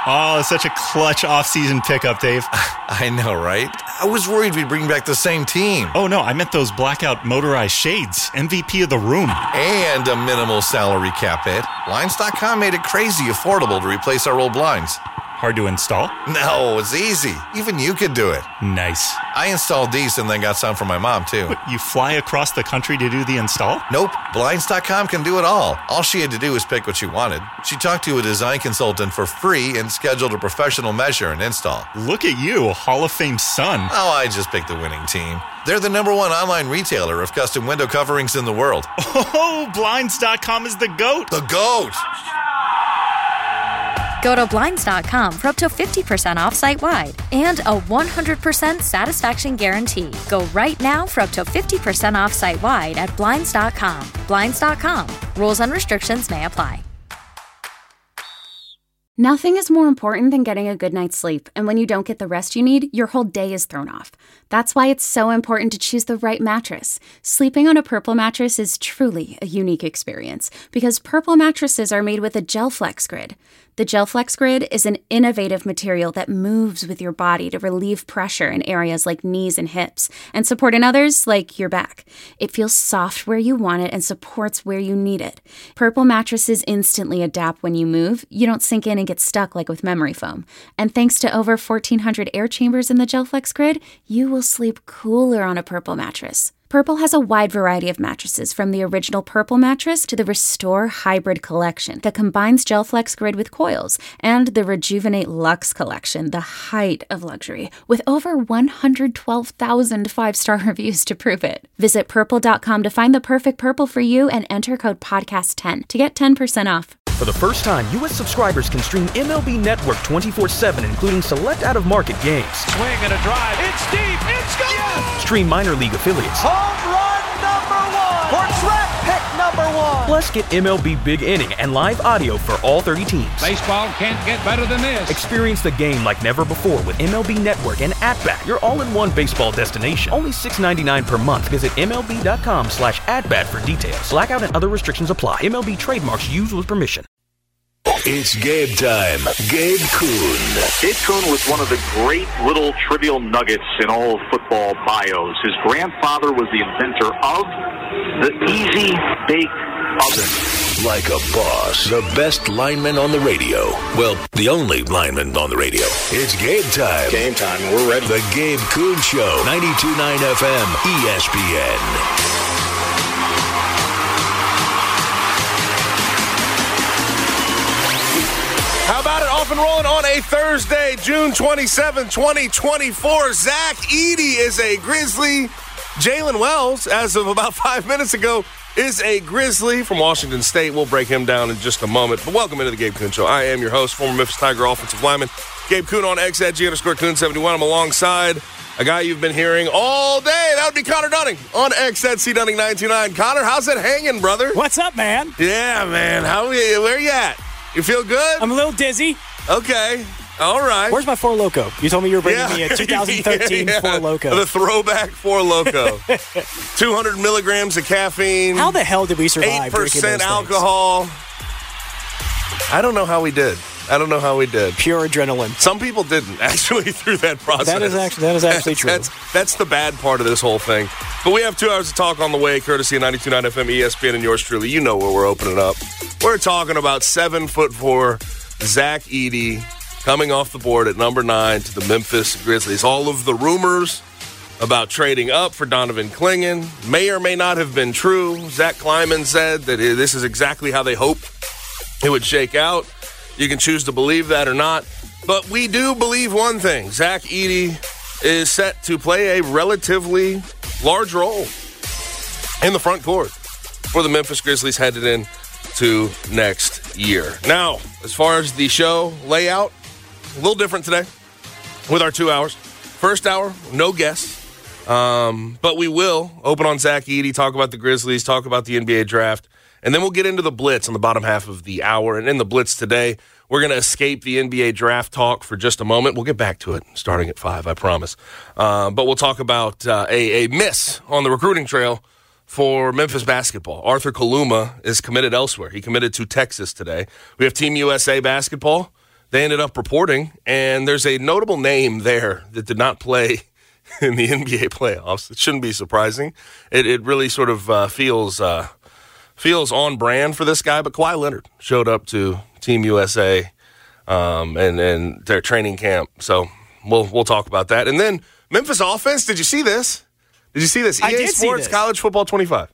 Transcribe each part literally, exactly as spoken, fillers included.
Oh, such a clutch off-season pickup, Dave. I know, right? I was worried we'd bring back the same team. Oh, no, I meant those blackout motorized shades. M V P of the room. And a minimal salary cap hit. Blinds dot com made it crazy affordable to replace our old blinds. Hard to install? No, it's easy. Even you could do it. Nice. I installed these and then got some for my mom, too. But you fly across the country to do the install? Nope. Blinds dot com can do it all. All she had to do was pick what she wanted. She talked to a design consultant for free and scheduled a professional measure and install. Look at you, Hall of Fame son. Oh, I just picked the winning team. They're the number one online retailer of custom window coverings in the world. Oh, Blinds dot com is the GOAT. The GOAT! Go to Blinds dot com for up to fifty percent off site-wide and a one hundred percent satisfaction guarantee. Go right now for up to fifty percent off site-wide at Blinds dot com. Blinds dot com. Rules and restrictions may apply. Nothing is more important than getting a good night's sleep, and when you don't get the rest you need, your whole day is thrown off. That's why it's so important to choose the right mattress. Sleeping on a Purple mattress is truly a unique experience because Purple mattresses are made with a GelFlex Grid. The GelFlex Grid is an innovative material that moves with your body to relieve pressure in areas like knees and hips and support in others like your back. It feels soft where you want it and supports where you need it. Purple mattresses instantly adapt when you move. You don't sink in and get stuck like with memory foam. And thanks to over fourteen hundred air chambers in the GelFlex Grid, you will sleep cooler on a Purple mattress. Purple has a wide variety of mattresses, from the original Purple mattress to the Restore Hybrid collection that combines GelFlex Grid with coils, and the Rejuvenate Luxe collection, the height of luxury, with over one hundred twelve thousand five-star reviews to prove it. Visit purple dot com to find the perfect Purple for you and enter code podcast ten to get ten percent off. For the first time, U S subscribers can stream M L B Network twenty-four seven, including select out-of-market games. Swing and a drive. It's deep. It's gone. Yes! Stream minor league affiliates. Home run number one. For draft pick number one. Plus, get M L B Big Inning and live audio for all thirty teams. Baseball can't get better than this. Experience the game like never before with M L B Network and At-Bat, your all-in-one baseball destination. Only six dollars and ninety-nine cents per month. Visit M L B dot com slash at-bat for details. Blackout and other restrictions apply. M L B trademarks used with permission. It's Gabe time. Gabe Kuhn. Gabe Kuhn was one of the great little trivial nuggets in all football bios. His grandfather was the inventor of the Easy Bake Oven. Like a boss. The best lineman on the radio. Well, the only lineman on the radio. It's Gabe time. Game time. We're ready. The Gabe Kuhn Show. ninety-two point nine F M. E S P N. How about it? Off and rolling on a Thursday, June twenty-seventh, twenty twenty-four. Zach Edey is a Grizzly. Jalen Wells, as of about five minutes ago, is a Grizzly from Washington State. We'll break him down in just a moment. But welcome into the Gabe Kuhn Show. I am your host, former Memphis Tiger offensive lineman, Gabe Kuhn on X at G underscore Kuhn seventy-one. I'm alongside a guy you've been hearing all day. That would be Connor Dunning on X at C Dunning nine two nine. Connor, how's it hanging, brother? What's up, man? Yeah, man. How are you? Where you at? You feel good? I'm a little dizzy. Okay. All right. Where's my Four Loko? You told me you were bringing yeah. me a twenty thirteen yeah, yeah. Four Loko. The throwback Four Loko. two hundred milligrams of caffeine. How the hell did we survive? eight percent alcohol. I don't know how we did. I don't know how we did. Pure adrenaline. Some people didn't, actually, through that process. That is actually, that is actually true. That's, that's the bad part of this whole thing. But we have two hours to talk on the way, courtesy of ninety-two point nine F M, E S P N, and yours truly. You know where we're opening up. We're talking about seven foot four Zach Edey coming off the board at number nine to the Memphis Grizzlies. All of the rumors about trading up for Donovan Clingan may or may not have been true. Zach Kleiman said that this is exactly how they hoped it would shake out. You can choose to believe that or not. But we do believe one thing. Zach Edey is set to play a relatively large role in the front court for the Memphis Grizzlies headed in to next year. Now, as far as the show layout, a little different today with our two hours. First hour, no guests. Um, but we will open on Zach Edey, talk about the Grizzlies, talk about the N B A draft. And then we'll get into the Blitz on the bottom half of the hour. And in the Blitz today, we're going to escape the N B A draft talk for just a moment. We'll get back to it starting at five, I promise. Uh, but we'll talk about uh, a, a miss on the recruiting trail for Memphis basketball. Arthur Kaluma is committed elsewhere. He committed to Texas today. We have Team U S A basketball. they ended up reporting, and there's a notable name there that did not play in the N B A playoffs. It shouldn't be surprising. It it really sort of uh, feels uh, feels on brand for this guy. But Kawhi Leonard showed up to Team U S A um, and and their training camp. So we'll we'll talk about that. And then Memphis offense. Did you see this? Did you see this? I E A did see Sports this. College Football twenty-five.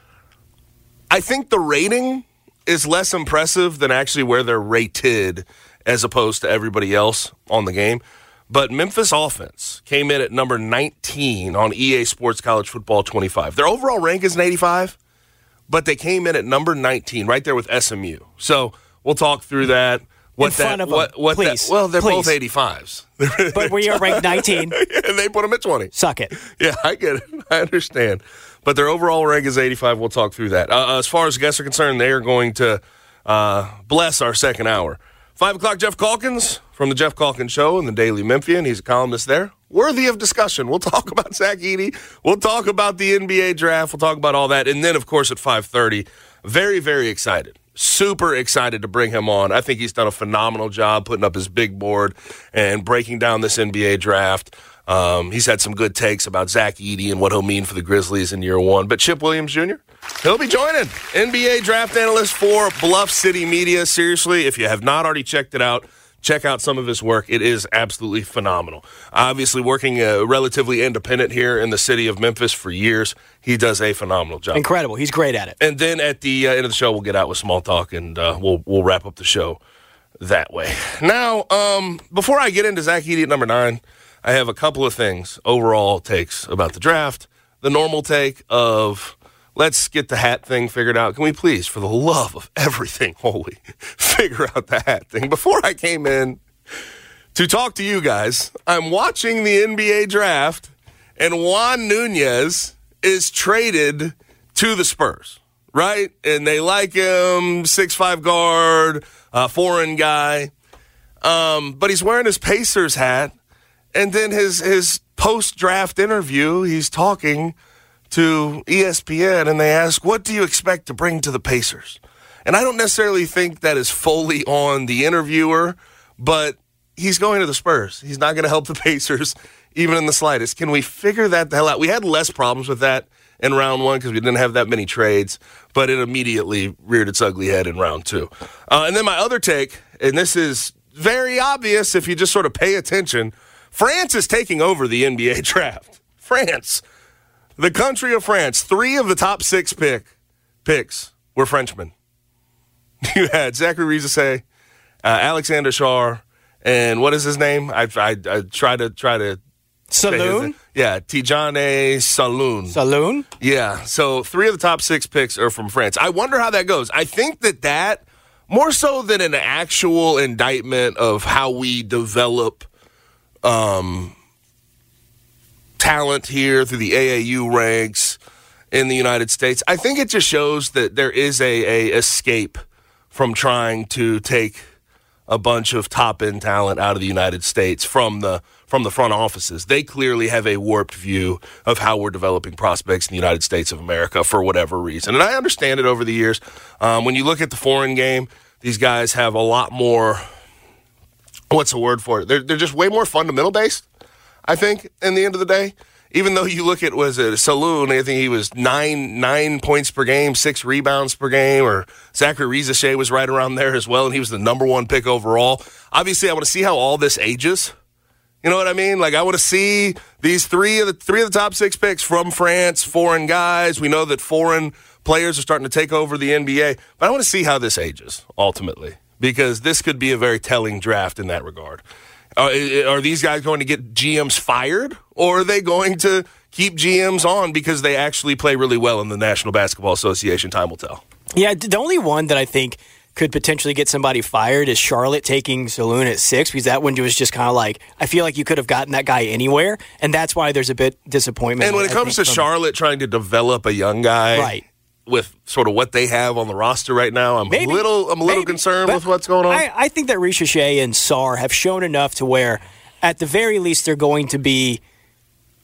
I think the rating is less impressive than actually where they're rated as opposed to everybody else on the game. But Memphis offense came in at number nineteen on E A Sports College Football twenty-five. Their overall rank is an eighty-five, but they came in at number nineteen, right there with S M U. So we'll talk through that. What in front that, of them, what, what please. That, well, they're please. both eighty-fives. But we are ranked nineteen. And they put them at twenty. Suck it. Yeah, I get it. I understand. But their overall rank is eighty-five. We'll talk through that. Uh, as far as guests are concerned, they are going to uh, bless our second hour. Five o'clock, Jeff Calkins from the Jeff Calkins Show and the Daily Memphian. He's a columnist there. Worthy of discussion. We'll talk about Zach Edey. We'll talk about the N B A draft. We'll talk about all that. And then, of course, at five thirty, very, very excited. Super excited to bring him on. I think he's done a phenomenal job putting up his big board and breaking down this N B A draft. Um, he's had some good takes about Zach Edey and what he'll mean for the Grizzlies in year one. But Chip Williams Junior, he'll be joining. N B A draft analyst for Bluff City Media. Seriously, if you have not already checked it out, check out some of his work. It is absolutely phenomenal. Obviously, working uh, relatively independent here in the city of Memphis for years, he does a phenomenal job. Incredible. He's great at it. And then at the uh, end of the show, we'll get out with small talk, and uh, we'll we'll wrap up the show that way. Now, um, before I get into Zach Edey at number nine, I have a couple of things, overall takes about the draft. The normal take of, let's get the hat thing figured out. Can we please, for the love of everything holy, figure out the hat thing? Before I came in to talk to you guys, I'm watching the N B A draft, and Juan Nunez is traded to the Spurs, right? And they like him, six five guard, uh, foreign guy. Um, but he's wearing his Pacers hat. And then his, his post-draft interview, he's talking to E S P N, and they ask, what do you expect to bring to the Pacers? And I don't necessarily think that is fully on the interviewer, but he's going to the Spurs. He's not going to help the Pacers even in the slightest. Can we figure that the hell out? We had less problems with that in round one because we didn't have that many trades, but it immediately reared its ugly head in round two. Uh, and then my other take, and this is very obvious if you just sort of pay attention, France is taking over the N B A draft. France, the country of France, three of the top six pick picks were Frenchmen. You had Zachary Rizese, uh, Alexander Schar, and what is his name? I I, I try to try to Saloon? Yeah, Tijane Saloon. Saloon? Yeah. So three of the top six picks are from France. I wonder how that goes. I think that that more so than an actual indictment of how we develop Um, talent here through the A A U ranks in the United States. I think it just shows that there is a, a escape from trying to take a bunch of top-end talent out of the United States from the from the front offices. They clearly have a warped view of how we're developing prospects in the United States of America for whatever reason. And I understand it over the years. Um, when you look at the foreign game, these guys have a lot more... What's the word for it? They're they're just way more fundamental based, I think, in the end of the day. Even though you look at, was it Saloon, I think he was nine nine points per game, six rebounds per game, or Zachary Rizese was right around there as well, and he was the number one pick overall. Obviously, I want to see how all this ages. You know what I mean? Like, I want to see these three of the three of the top six picks from France, foreign guys. We know that foreign players are starting to take over the N B A, but I want to see how this ages, ultimately. Because this could be a very telling draft in that regard. Uh, are these guys going to get G Ms fired, or are they going to keep G Ms on because they actually play really well in the National Basketball Association? Time will tell. Yeah, the only one that I think could potentially get somebody fired is Charlotte taking Saloon at six, because that one was just kind of like, I feel like you could have gotten that guy anywhere, and that's why there's a bit disappointment. And when it I comes to from, Charlotte trying to develop a young guy, right, with sort of what they have on the roster right now, I'm maybe, a little, I'm a little maybe, concerned with what's going on. I, I think that Rizese and Sarr have shown enough to where, at the very least, they're going to be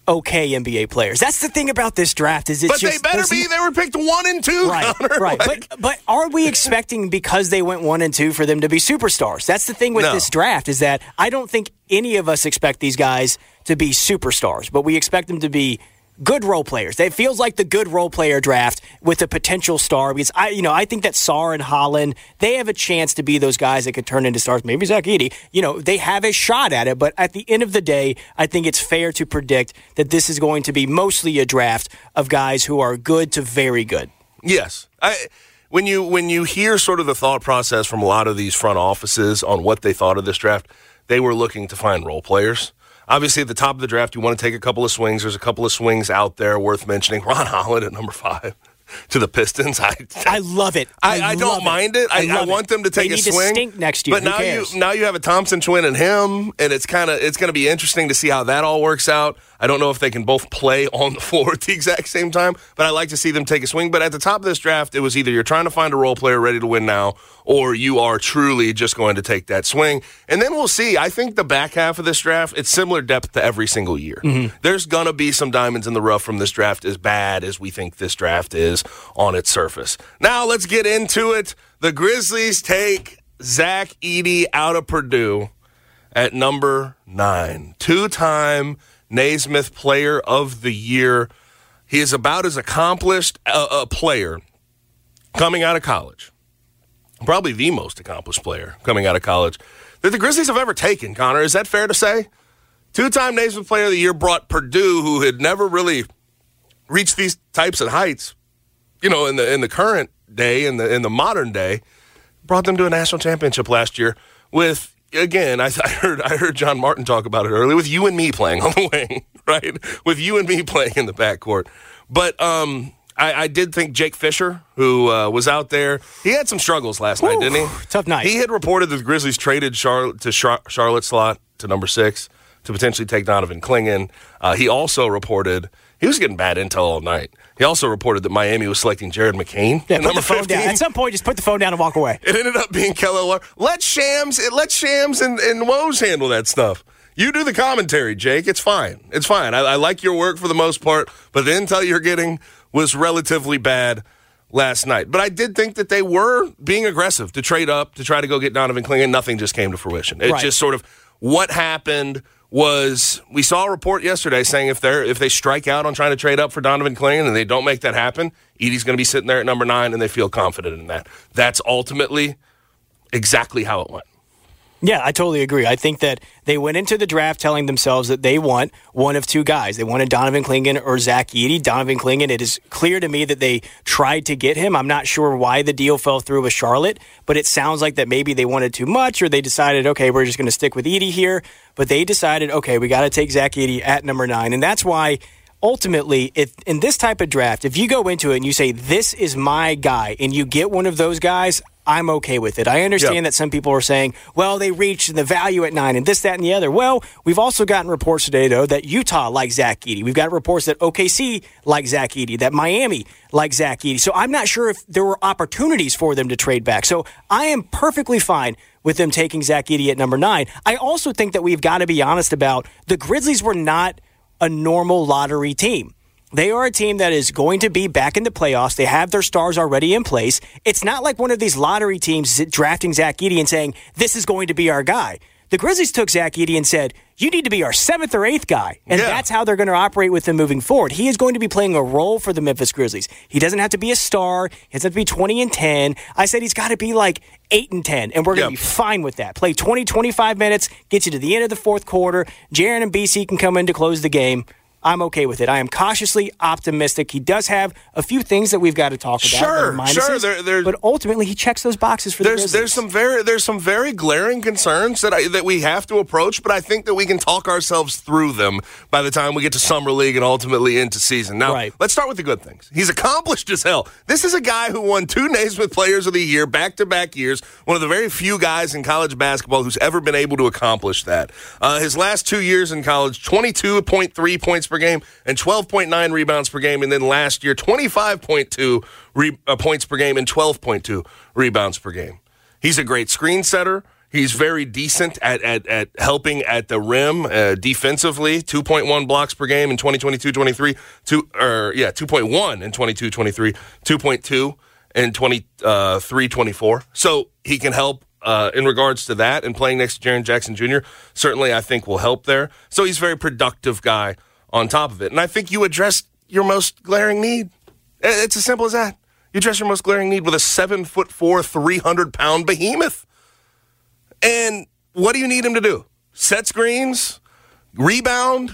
okay N B A players. That's the thing about this draft is it's but just... But they better be. They were picked one and two, Right, Connor. right. Like, but, but are we expecting because they went one and two for them to be superstars? That's the thing with no. this draft is that I don't think any of us expect these guys to be superstars, but we expect them to be good role players. It feels like the good role player draft with a potential star because I, you know, I think that Sarr and Holland, they have a chance to be those guys that could turn into stars. Maybe Zach Edey, you know, they have a shot at it. But at the end of the day, I think it's fair to predict that this is going to be mostly a draft of guys who are good to very good. Yes, I. When you when you hear sort of the thought process from a lot of these front offices on what they thought of this draft, they were looking to find role players. Obviously, at the top of the draft, you want to take a couple of swings. There's a couple of swings out there worth mentioning. Ron Holland at number five to the Pistons. I I love it. I, I, I don't it. mind it. I, I, I want it. them to take they a need swing. To stink next year. But Who now cares? you now you have a Thompson twin and him, and it's kind of it's going to be interesting to see how that all works out. I don't know if they can both play on the floor at the exact same time, but I like to see them take a swing. But at the top of this draft, it was either you're trying to find a role player ready to win now, or you are truly just going to take that swing. And then we'll see. I think the back half of this draft, it's similar depth to every single year. Mm-hmm. There's going to be some diamonds in the rough from this draft, as bad as we think this draft is on its surface. Now let's get into it. The Grizzlies take Zach Edey out of Purdue at number nine. Two-time Naismith Player of the Year. He is about as accomplished a, a player coming out of college, probably the most accomplished player coming out of college, that the Grizzlies have ever taken, Connor. Is that fair to say? Two-time Naismith Player of the Year, brought Purdue, who had never really reached these types of heights, you know, in the in the current day, in the in the modern day, brought them to a national championship last year with, again, I, I heard I heard John Martin talk about it earlier, with you and me playing on the wing, right? With you and me playing in the backcourt. But um, I, I did think Jake Fisher, who uh, was out there, he had some struggles last Ooh, night, didn't he? Tough night. He had reported that the Grizzlies traded Charlotte to Char- Charlotte slot to number six to potentially take Donovan Clingan. Uh, he also reported he was getting bad intel all night. He also reported that Miami was selecting Jared McCain. Yeah, at put number the phone fifteen. down. At some point, just put the phone down and walk away. It ended up being Kelly. Let Shams, let Shams and, and Woj handle that stuff. You do the commentary, Jake. It's fine. It's fine. I, I like your work for the most part, but the intel you're getting was relatively bad last night. But I did think that they were being aggressive to trade up, to try to go get Donovan Clingan. Nothing just came to fruition. It right. just sort of, what happened was, we saw a report yesterday saying if they if they strike out on trying to trade up for Donovan Clingan and they don't make that happen, Edey's going to be sitting there at number nine, and they feel confident in that. That's ultimately exactly how it went. Yeah, I totally agree. I think that they went into the draft telling themselves that they want one of two guys. They wanted Donovan Clingan or Zach Edey. Donovan Clingan, it is clear to me that they tried to get him. I'm not sure why the deal fell through with Charlotte, but it sounds like that maybe they wanted too much, or they decided, okay, we're just going to stick with Edey here. But they decided, okay, we got to take Zach Edey at number nine. And that's why, ultimately, if in this type of draft, if you go into it and you say, this is my guy, and you get one of those guys, I'm okay with it. I understand yep. that some people are saying, well, they reached the value at nine and this, that, and the other. Well, we've also gotten reports today, though, that Utah likes Zach Edey. We've got reports that O K C likes Zach Edey, that Miami likes Zach Edey. So I'm not sure if there were opportunities for them to trade back. So I am perfectly fine with them taking Zach Edey at number nine. I also think that we've got to be honest about the Grizzlies were not a normal lottery team. They are a team that is going to be back in the playoffs. They have their stars already in place. It's not like one of these lottery teams drafting Zach Edey and saying, this is going to be our guy. The Grizzlies took Zach Edey and said, you need to be our seventh or eighth guy. And yeah. that's how they're going to operate with him moving forward. He is going to be playing a role for the Memphis Grizzlies. He doesn't have to be a star. He doesn't have to be twenty and ten. I said he's got to be like eight and ten, and we're going to yep. be fine with that. Play twenty, twenty-five minutes, get you to the end of the fourth quarter. Jaren and B C can come in to close the game. I'm okay with it. I am cautiously optimistic. He does have a few things that we've got to talk about. Sure, sure. There, there, but ultimately, he checks those boxes for the there's, Grizzlies. There's some very there's some very glaring concerns that I, that we have to approach, but I think that we can talk ourselves through them by the time we get to Summer League and ultimately into season. Now, right. let's start with the good things. He's accomplished as hell. This is a guy who won two Naismith Players of the Year back-to-back years, one of the very few guys in college basketball who's ever been able to accomplish that. Uh, his last two years in college, twenty-two point three points per game and twelve point nine rebounds per game, and then last year, twenty-five point two re- uh, points per game and twelve point two rebounds per game. He's a great screen setter. He's very decent at at, at helping at the rim uh, defensively. two point one blocks per game in twenty twenty-two twenty-three. Two, or, yeah, two point one in twenty-two twenty-three. two point two in twenty-three twenty-four. So he can help uh, in regards to that. And playing next to Jaren Jackson Junior certainly I think will help there. So he's a very productive guy on top of it. And I think you addressed your most glaring need. It's as simple as that. You address your most glaring need with a seven foot four, three hundred pound behemoth. And what do you need him to do? Set screens, rebound,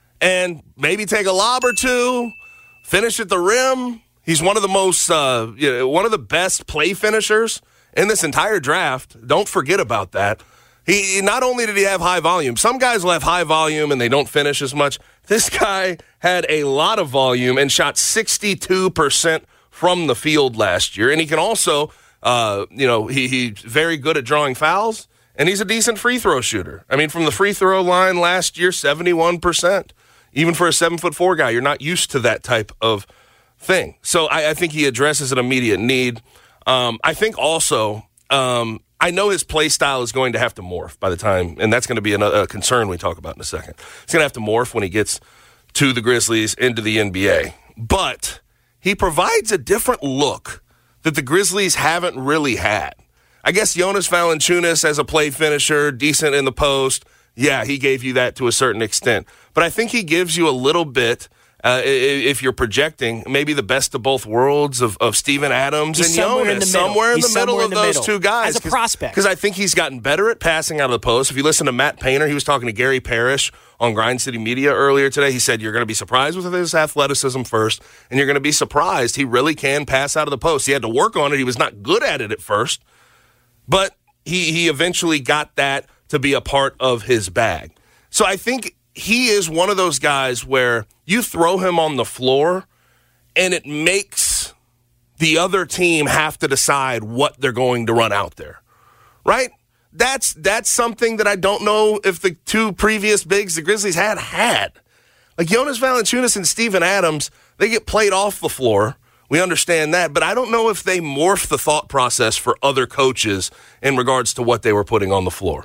and maybe take a lob or two, finish at the rim. He's one of the most, uh, you know, one of the best play finishers in this entire draft. Don't forget about that. He not only did he have high volume. Some guys will have high volume and they don't finish as much. This guy had a lot of volume and shot sixty-two percent from the field last year. And he can also, uh, you know, he, he's very good at drawing fouls. And he's a decent free throw shooter. I mean, from the free throw line last year, seventy-one percent. Even for a seven foot four guy, you're not used to that type of thing. So I, I think he addresses an immediate need. Um, I think also, um, I know his play style is going to have to morph by the time, and that's going to be another, a concern we talk about in a second. It's going to have to morph when he gets to the Grizzlies, into the N B A. But he provides a different look that the Grizzlies haven't really had. I guess Jonas Valanciunas as a play finisher, decent in the post, yeah, he gave you that to a certain extent. But I think he gives you a little bit, uh, if you're projecting, maybe the best of both worlds of, of Steven Adams he's and somewhere Jonas. In the somewhere in he's the middle somewhere of in the those middle. two guys. As a prospect. Because I think he's gotten better at passing out of the post. If you listen to Matt Painter, he was talking to Gary Parrish on Grind City Media earlier today. He said, you're going to be surprised with his athleticism first, and you're going to be surprised he really can pass out of the post. He had to work on it. He was not good at it at first, but he, he eventually got that to be a part of his bag. So I think he is one of those guys where you throw him on the floor, and it makes the other team have to decide what they're going to run out there, right? That's that's something that I don't know if the two previous bigs the Grizzlies had had. Like Jonas Valanciunas and Steven Adams, they get played off the floor. We understand that, but I don't know if they morph the thought process for other coaches in regards to what they were putting on the floor.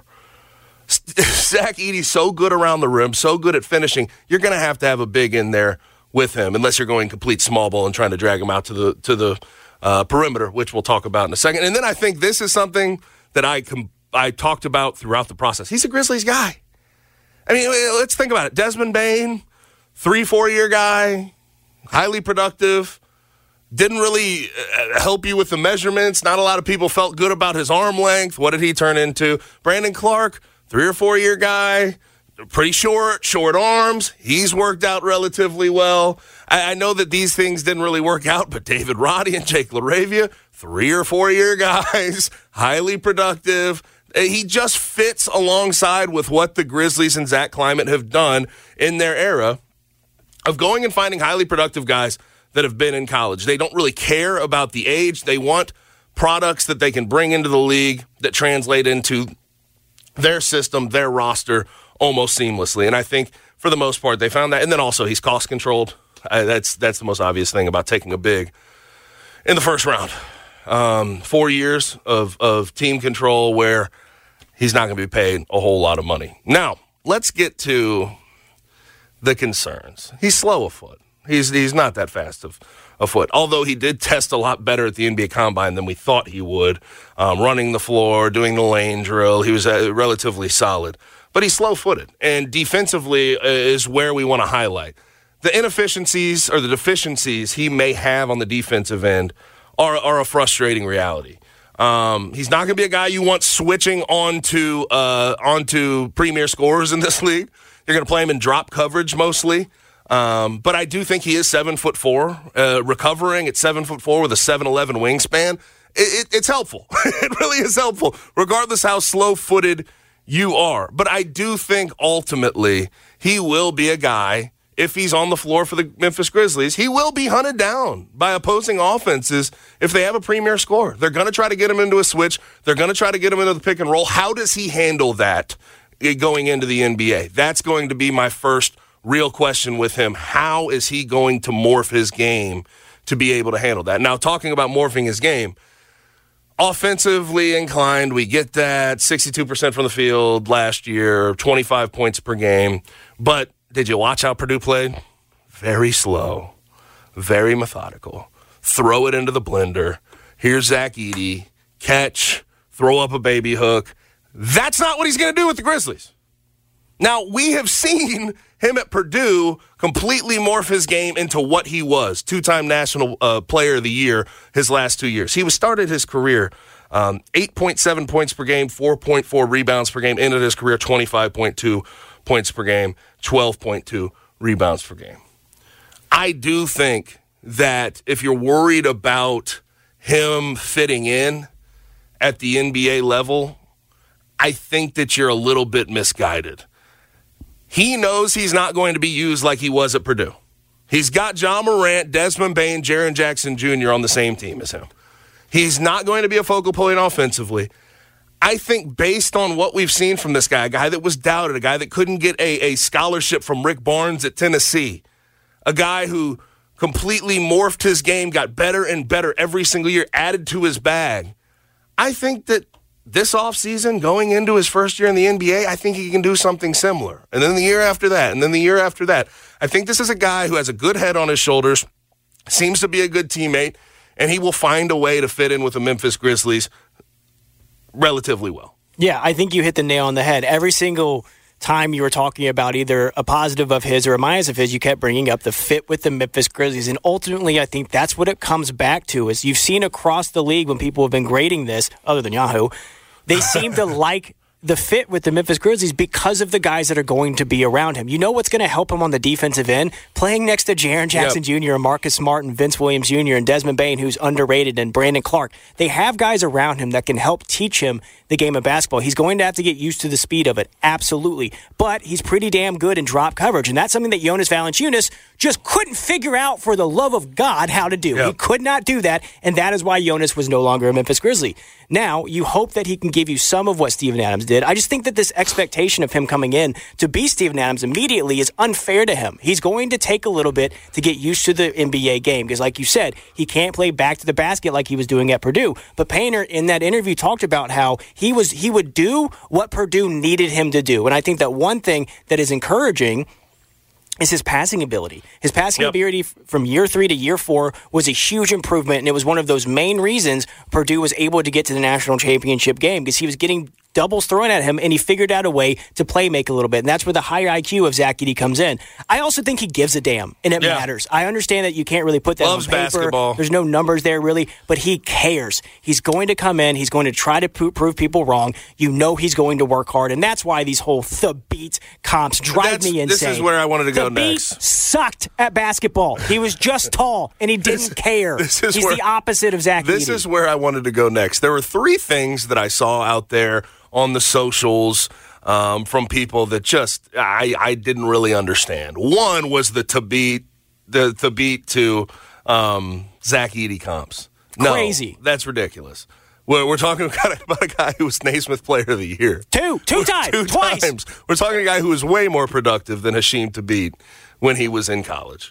Zach Edey's so good around the rim, so good at finishing, you're going to have to have a big in there with him, unless you're going complete small ball and trying to drag him out to the to the uh, perimeter, which we'll talk about in a second. And then I think this is something that I com- I talked about throughout the process. He's a Grizzlies guy. I mean, let's think about it. Desmond Bane, three, four-year guy, highly productive, didn't really help you with the measurements. Not a lot of people felt good about his arm length. What did he turn into? Brandon Clark, three or four year guy, pretty short, short arms. He's worked out relatively well. I, I know that these things didn't really work out, but David Roddy and Jake LaRavia, three or four year guys, highly productive. He just fits alongside with what the Grizzlies and Zach Climate have done in their era of going and finding highly productive guys that have been in college. They don't really care about the age. They want products that they can bring into the league that translate into their system, their roster, almost seamlessly. And I think for the most part they found that. And then also he's cost controlled. Uh, that's that's the most obvious thing about taking a big in the first round. Um, four years of, of team control where he's not going to be paid a whole lot of money. Now, let's get to the concerns. He's slow of foot. He's he's not that fast of a foot, although he did test a lot better at the N B A Combine than we thought he would, um, running the floor, doing the lane drill. He was uh, relatively solid, but he's slow-footed, and defensively uh, is where we want to highlight. The inefficiencies or the deficiencies he may have on the defensive end are, are a frustrating reality. Um, he's not going to be a guy you want switching onto, uh, onto premier scorers in this league. You're going to play him in drop coverage mostly. Um, but I do think he is seven foot four, uh, recovering at seven foot four with a seven eleven wingspan. It, it, it's helpful. It really is helpful, regardless how slow-footed you are. But I do think ultimately he will be a guy, if he's on the floor for the Memphis Grizzlies, he will be hunted down by opposing offenses if they have a premier scorer. They're going to try to get him into a switch. They're going to try to get him into the pick and roll. How does he handle that going into the N B A? That's going to be my first real question with him. How is he going to morph his game to be able to handle that? Now, talking about morphing his game, offensively inclined, we get that. sixty-two percent from the field last year, twenty-five points per game. But did you watch how Purdue played? Very slow, very methodical. Throw it into the blender. Here's Zach Edey. Catch, throw up a baby hook. That's not what he's going to do with the Grizzlies. Now, we have seen him at Purdue completely morph his game into what he was, two-time National uh, Player of the Year his last two years. He was started his career um, eight point seven points per game, four point four rebounds per game, ended his career twenty-five point two points per game, twelve point two rebounds per game. I do think that if you're worried about him fitting in at the N B A level, I think that you're a little bit misguided. He knows he's not going to be used like he was at Purdue. He's got Ja Morant, Desmond Bane, Jaren Jackson Junior on the same team as him. He's not going to be a focal point offensively. I think based on what we've seen from this guy, a guy that was doubted, a guy that couldn't get a, a scholarship from Rick Barnes at Tennessee, a guy who completely morphed his game, got better and better every single year, added to his bag. I think that this offseason, going into his first year in the N B A, I think he can do something similar. And then the year after that, and then the year after that. I think this is a guy who has a good head on his shoulders, seems to be a good teammate, and he will find a way to fit in with the Memphis Grizzlies relatively well. Yeah, I think you hit the nail on the head. Every single time you were talking about either a positive of his or a minus of his, you kept bringing up the fit with the Memphis Grizzlies. And ultimately, I think that's what it comes back to, is you've seen across the league when people have been grading this, other than Yahoo, they seem to like the fit with the Memphis Grizzlies because of the guys that are going to be around him. You know what's going to help him on the defensive end? Playing next to Jaren Jackson yep. Junior and Marcus Smart and Vince Williams Junior and Desmond Bane, who's underrated, and Brandon Clark. They have guys around him that can help teach him the game of basketball. He's going to have to get used to the speed of it, absolutely. But he's pretty damn good in drop coverage, and that's something that Jonas Valanciunas just couldn't figure out, for the love of God, how to do. Yep. He could not do that, and that is why Jonas was no longer a Memphis Grizzly. Now, you hope that he can give you some of what Steven Adams did. I just think that this expectation of him coming in to be Steven Adams immediately is unfair to him. He's going to take a little bit to get used to the N B A game because, like you said, he can't play back to the basket like he was doing at Purdue. But Painter, in that interview, talked about how he was he would do what Purdue needed him to do. And I think that one thing that is encouraging is his passing ability. His passing yep. ability from year three to year four was a huge improvement, and it was one of those main reasons Purdue was able to get to the national championship game, because he was getting doubles thrown at him, and he figured out a way to play make a little bit. And that's where the higher I Q of Zach Edey comes in. I also think he gives a damn, and it yeah. matters. I understand that you can't really put that Loves on paper. Basketball. There's no numbers there, really, but he cares. He's going to come in. He's going to try to pro- prove people wrong. You know he's going to work hard, and that's why these whole the beat comps drive that's, me insane. This is where I wanted to go the next. Beat sucked at basketball. He was just tall, and he didn't this, care. This is he's where, the opposite of Zach This Edey. is where I wanted to go next. There were three things that I saw out there on the socials um, from people that just I, I didn't really understand. One was the to beat the to beat to um, Zach Edey comps. No, Crazy. That's ridiculous. We're, we're talking about a guy who was Naismith Player of the Year. Two, two times, two twice. times. We're talking a guy who was way more productive than Hasheem Thabeet when he was in college.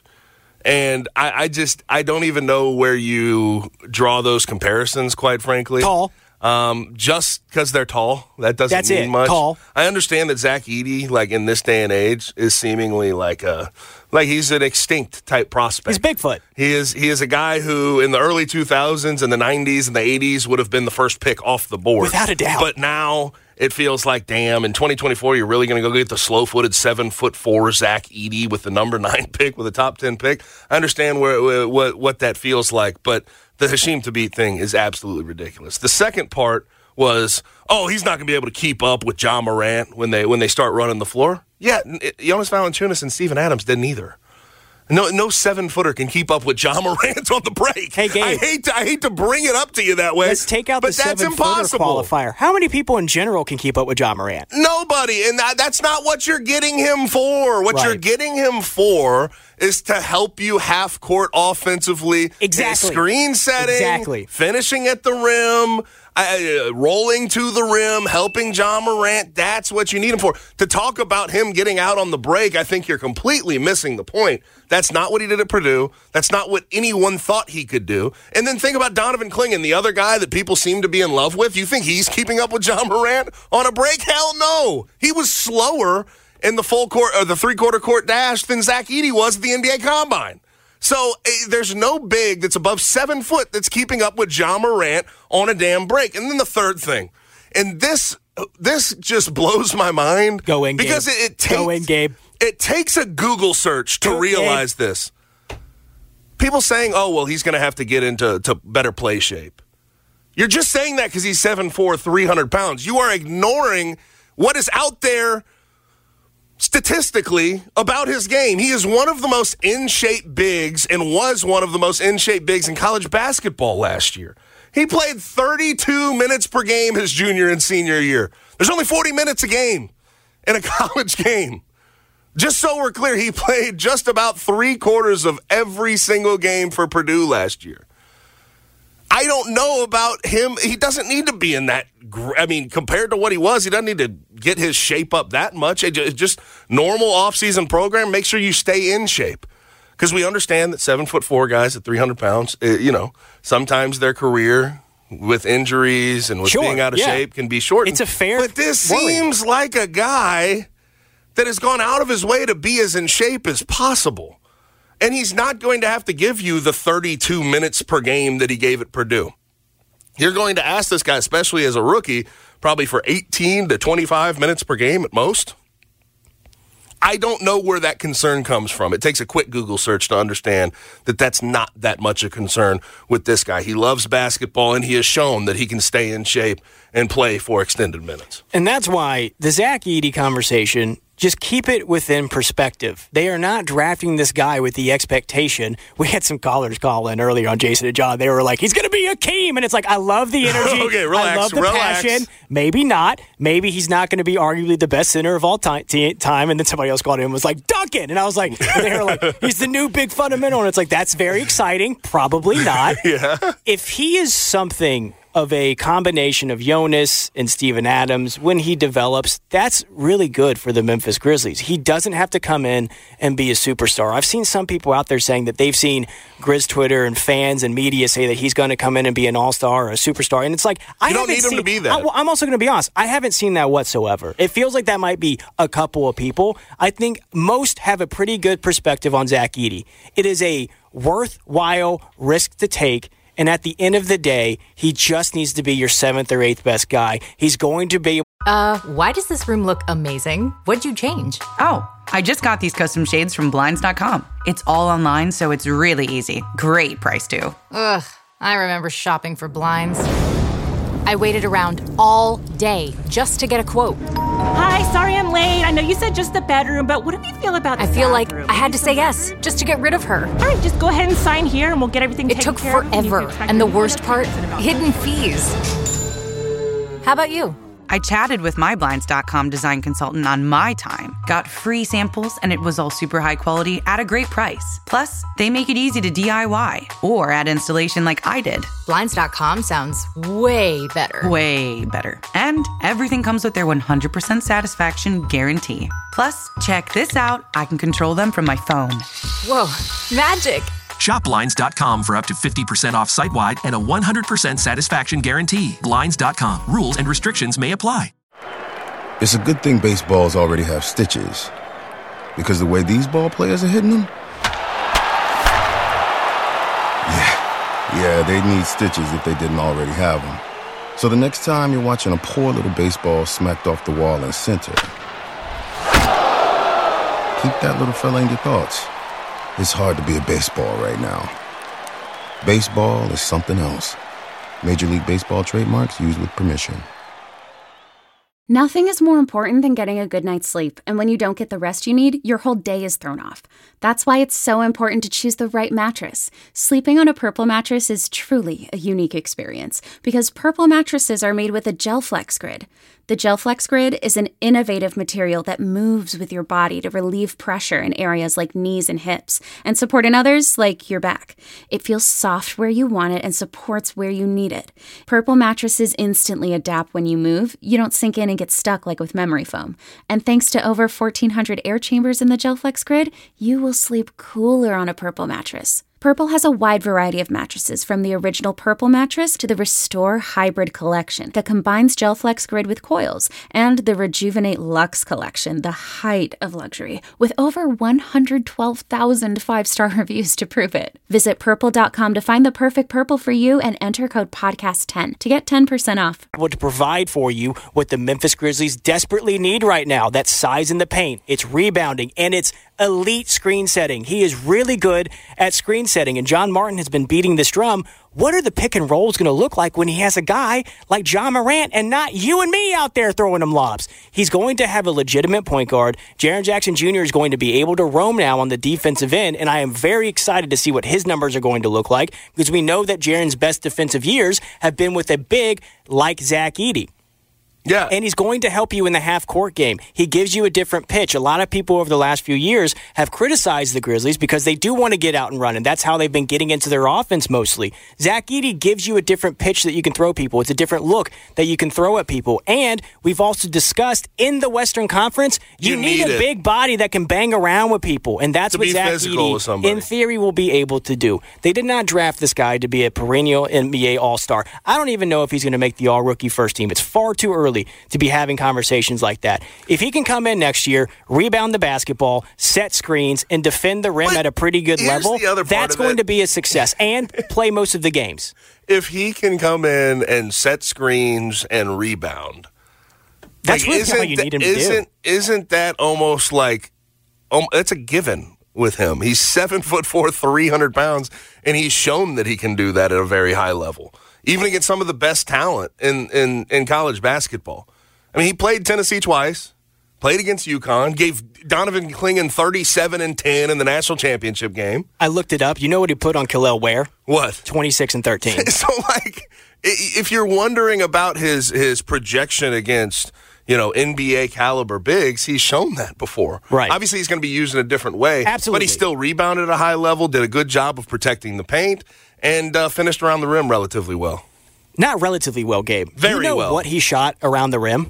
And I, I just I don't even know where you draw those comparisons, quite frankly. Tall. Um, just because they're tall, that doesn't That's mean it. much. Tall. I understand that Zach Edey, like in this day and age, is seemingly like a like he's an extinct type prospect. He's Bigfoot. He is he is a guy who in the early two thousands and the nineties and the eighties would have been the first pick off the board. Without a doubt. But now it feels like, damn, in twenty twenty-four, you're really going to go get the slow-footed seven foot four Zach Edey with the number nine pick, with a top ten pick. I understand where, where what what that feels like, but the Hasheem Thabeet thing is absolutely ridiculous. The second part was, oh, he's not going to be able to keep up with Ja Morant when they when they start running the floor. Yeah, it, Jonas Valanciunas and Steven Adams didn't either. No, no seven-footer can keep up with Ja Morant on the break. Hey, Gabe. I hate to, I hate to bring it up to you that way. Let's take out but the that's seven-footer impossible. qualifier. How many people in general can keep up with Ja Morant? Nobody, and that, that's not what you're getting him for. What right. you're getting him for is to help you half-court offensively. Exactly. Screen setting. Exactly. Finishing at the rim. I, uh, rolling to the rim, helping John Morant, that's what you need him for. To talk about him getting out on the break, I think you're completely missing the point. That's not what he did at Purdue. That's not what anyone thought he could do. And then think about Donovan Clingan, the other guy that people seem to be in love with. You think he's keeping up with John Morant on a break? Hell no. He was slower in the full court or the three-quarter court dash than Zach Edey was at the N B A Combine. So uh, there's no big that's above seven foot that's keeping up with John Morant on a damn break. And then the third thing, and this this just blows my mind. Go in, because Gabe. It, it takes Go in, Gabe. It takes a Google search to Go, realize Gabe. this. People saying, "Oh, well, he's going to have to get into to better play shape." You're just saying that because he's seven foot four, three hundred pounds. You are ignoring what is out there statistically about his game. He is one of the most in-shape bigs and was one of the most in-shape bigs in college basketball last year. He played thirty-two minutes per game his junior and senior year. There's only forty minutes a game in a college game. Just so we're clear, he played just about three quarters of every single game for Purdue last year. I don't know about him. He doesn't need to be in that. I mean, compared to what he was, he doesn't need to get his shape up that much. It's just normal offseason program. Make sure you stay in shape. Because we understand that seven foot four guys at three hundred pounds, you know, sometimes their career with injuries and with Sure, being out of yeah. shape can be shortened. It's a fair But this worry. seems like a guy that has gone out of his way to be as in shape as possible. And he's not going to have to give you the thirty-two minutes per game that he gave at Purdue. You're going to ask this guy, especially as a rookie, probably for eighteen to twenty-five minutes per game at most. I don't know where that concern comes from. It takes a quick Google search to understand that that's not that much a concern with this guy. He loves basketball, and he has shown that he can stay in shape and play for extended minutes. And that's why the Zach Edey conversation, just keep it within perspective. They are not drafting this guy with the expectation. We had some callers call in earlier on Jason and John. They were like, he's going to be Akeem. And it's like, I love the energy. Okay, relax, I love the relax. passion. Maybe not. Maybe he's not going to be arguably the best center of all time. time. And then somebody else called in and was like, Duncan. And I was like, and they were like, he's the new big fundamental. And it's like, that's very exciting. Probably not. Yeah. If he is something of a combination of Jonas and Steven Adams, when he develops, that's really good for the Memphis Grizzlies. He doesn't have to come in and be a superstar. I've seen some people out there saying that they've seen Grizz Twitter and fans and media say that he's going to come in and be an all-star or a superstar. And it's like, I You don't haven't need him seen, to be that. I, I'm also going to be honest. I haven't seen that whatsoever. It feels like that might be a couple of people. I think most have a pretty good perspective on Zach Edey. It is a worthwhile risk to take. And at the end of the day, he just needs to be your seventh or eighth best guy. He's going to be... Uh, why does this room look amazing? What'd you change? Oh, I just got these custom shades from Blinds dot com. It's all online, so it's really easy. Great price, too. Ugh, I remember shopping for blinds. I waited around all day just to get a quote. Hi, sorry I'm late. I know you said just the bedroom, but what do you feel about the I feel like bathroom? I had to say yes just to get rid of her. All right, just go ahead and sign here and we'll get everything It taken took care of. And you forever. can check And the your worst part, notifications about hidden fees. How about you? I chatted with my Blinds dot com design consultant on my time, got free samples, and it was all super high quality at a great price. Plus, they make it easy to D I Y or add installation like I did. Blinds dot com sounds way better. Way better. And everything comes with their one hundred percent satisfaction guarantee. Plus, check this out. I can control them from my phone. Whoa, magic. Shop Blinds dot com for up to fifty percent off site-wide and a one hundred percent satisfaction guarantee. Blinds dot com. Rules and restrictions may apply. It's a good thing baseballs already have stitches. Because the way these ball players are hitting them... Yeah, yeah, they need stitches if they didn't already have them. So the next time you're watching a poor little baseball smacked off the wall in center, keep that little fella in your thoughts. It's hard to be a baseball right now. Baseball is something else. Major League Baseball trademarks used with permission. Nothing is more important than getting a good night's sleep, and when you don't get the rest you need, your whole day is thrown off. That's why it's so important to choose the right mattress. Sleeping on a Purple mattress is truly a unique experience, because Purple mattresses are made with a Gel Flex grid. The GelFlex Grid is an innovative material that moves with your body to relieve pressure in areas like knees and hips and support in others like your back. It feels soft where you want it and supports where you need it. Purple mattresses instantly adapt when you move. You don't sink in and get stuck like with memory foam. And thanks to over fourteen hundred air chambers in the GelFlex Grid, you will sleep cooler on a Purple mattress. Purple has a wide variety of mattresses, from the original Purple mattress to the Restore Hybrid collection that combines GelFlex Grid with coils, and the Rejuvenate Luxe collection, the height of luxury, with over one hundred twelve thousand five-star reviews to prove it. Visit purple dot com to find the perfect Purple for you and enter code podcast ten to get ten percent off. Able to provide for you what the Memphis Grizzlies desperately need right now. That's size in the paint, it's rebounding, and it's elite screen setting. He is really good at screen setting, and John Martin has been beating this drum. What are the pick and rolls going to look like when he has a guy like John Morant and not you and me out there throwing him lobs? He's going to have a legitimate point guard. Jaren Jackson Junior is going to be able to roam now on the defensive end, and I am very excited to see what his numbers are going to look like, because we know that Jaren's best defensive years have been with a big like Zach Edey. Yeah. And he's going to help you in the half-court game. He gives you a different pitch. A lot of people over the last few years have criticized the Grizzlies because they do want to get out and run, and that's how they've been getting into their offense mostly. Zach Edey gives you a different pitch that you can throw people. It's a different look that you can throw at people. And we've also discussed in the Western Conference, you, you need, need a big body that can bang around with people, and that's to what Zach Edey, in theory, will be able to do. They did not draft this guy to be a perennial N B A All-Star. I don't even know if he's going to make the All-Rookie first team. It's far too early to be having conversations like that. If he can come in next year, rebound the basketball, set screens, and defend the rim but at a pretty good level, that's going it. to be a success, and play most of the games. If he can come in and set screens and rebound, that's like, really isn't how you need him to isn't, do. Isn't that almost like, um, it's a given with him? He's seven foot four, three hundred pounds, and he's shown that he can do that at a very high level, even against some of the best talent in, in, in college basketball. I mean, he played Tennessee twice, played against UConn, gave Donovan Clingan thirty-seven and ten in the national championship game. I looked it up. You know what he put on Kel'el Ware? What? twenty-six and thirteen. So, like, if you're wondering about his his projection against, you know, N B A caliber bigs, he's shown that before. Right. Obviously, he's going to be used in a different way. Absolutely. But he still rebounded at a high level, did a good job of protecting the paint, and uh, finished around the rim relatively well. Not relatively well, Gabe. Very you know well. What he shot around the rim?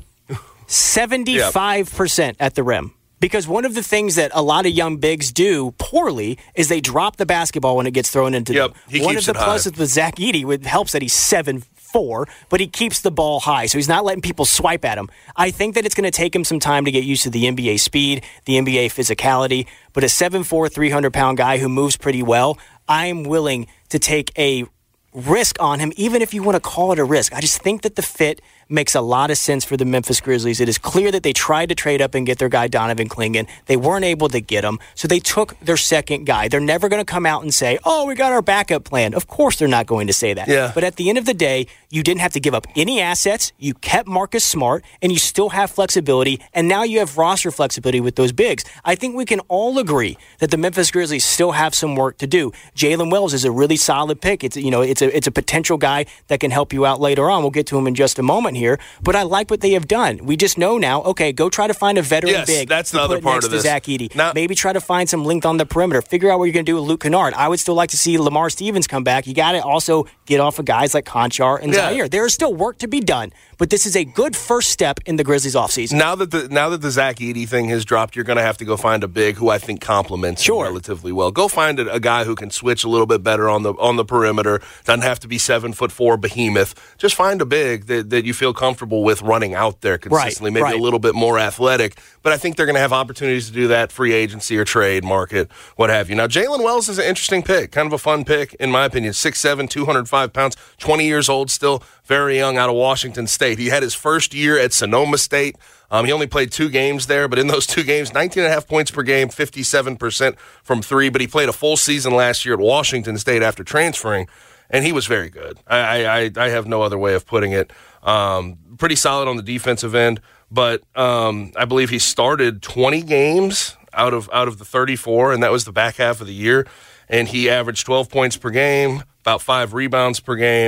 seventy-five percent at the rim. Because one of the things that a lot of young bigs do poorly is they drop the basketball when it gets thrown into yep, them. He one keeps of the it high. pluses with Zach Edey, it helps that he's seven four, but he keeps the ball high, so he's not letting people swipe at him. I think that it's going to take him some time to get used to the N B A speed, the N B A physicality, but a seven four, three hundred pound guy who moves pretty well, I'm willing to take a risk on him, even if you want to call it a risk. I just think that the fit makes a lot of sense for the Memphis Grizzlies. It is clear that they tried to trade up and get their guy Donovan Clingan. They weren't able to get him, so they took their second guy. They're never going to come out and say, oh, we got our backup plan. Of course they're not going to say that. Yeah. But at the end of the day, you didn't have to give up any assets. You kept Marcus Smart, and you still have flexibility, and now you have roster flexibility with those bigs. I think we can all agree that the Memphis Grizzlies still have some work to do. Jalen Wells is a really solid pick. It's, you know, it's a, it's a potential guy that can help you out later on. We'll get to him in just a moment here, but I like what they have done. We just know now, okay, go try to find a veteran yes, big. That's the other put part next of to this. Zach Edey. Now, maybe try to find some length on the perimeter. Figure out what you're going to do with Luke Kennard. I would still like to see Lamar Stevens come back. You got to also get off of guys like Conchar and yeah. Zaire. There is still work to be done, but this is a good first step in the Grizzlies offseason. Now that the now that the Zach Edey thing has dropped, you're going to have to go find a big who I think complements sure. him relatively well. Go find a, a guy who can switch a little bit better on the on the perimeter. Doesn't have to be seven foot four behemoth. Just find a big that, that you feel comfortable with running out there consistently. Right, maybe right. a little bit more athletic. But I think they're going to have opportunities to do that, free agency or trade market, what have you. Now, Jalen Wells is an interesting pick, kind of a fun pick, in my opinion. six seven, two hundred five pounds, twenty years old, still very young, out of Washington State. He had his first year at Sonoma State. Um, he only played two games there, but in those two games, nineteen and a half points per game, fifty-seven percent from three. But he played a full season last year at Washington State after transferring, and he was very good. I, I, I have no other way of putting it. Um, pretty solid on the defensive end, but um, I believe he started twenty games out of out of the thirty-four, and that was the back half of the year. And he averaged twelve points per game, about five rebounds per game,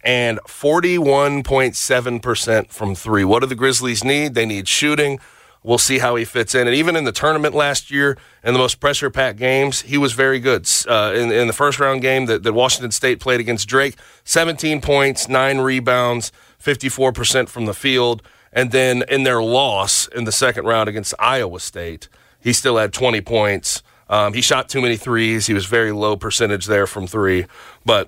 and forty-one point seven percent from three. What do the Grizzlies need? They need shooting. We'll see how he fits in. And even in the tournament last year, in the most pressure-packed games, he was very good. Uh, in, in the first-round game that, that Washington State played against Drake, seventeen points, nine rebounds, fifty-four percent from the field. And then in their loss in the second round against Iowa State, he still had twenty points. Um, he shot too many threes. He was very low percentage there from three. But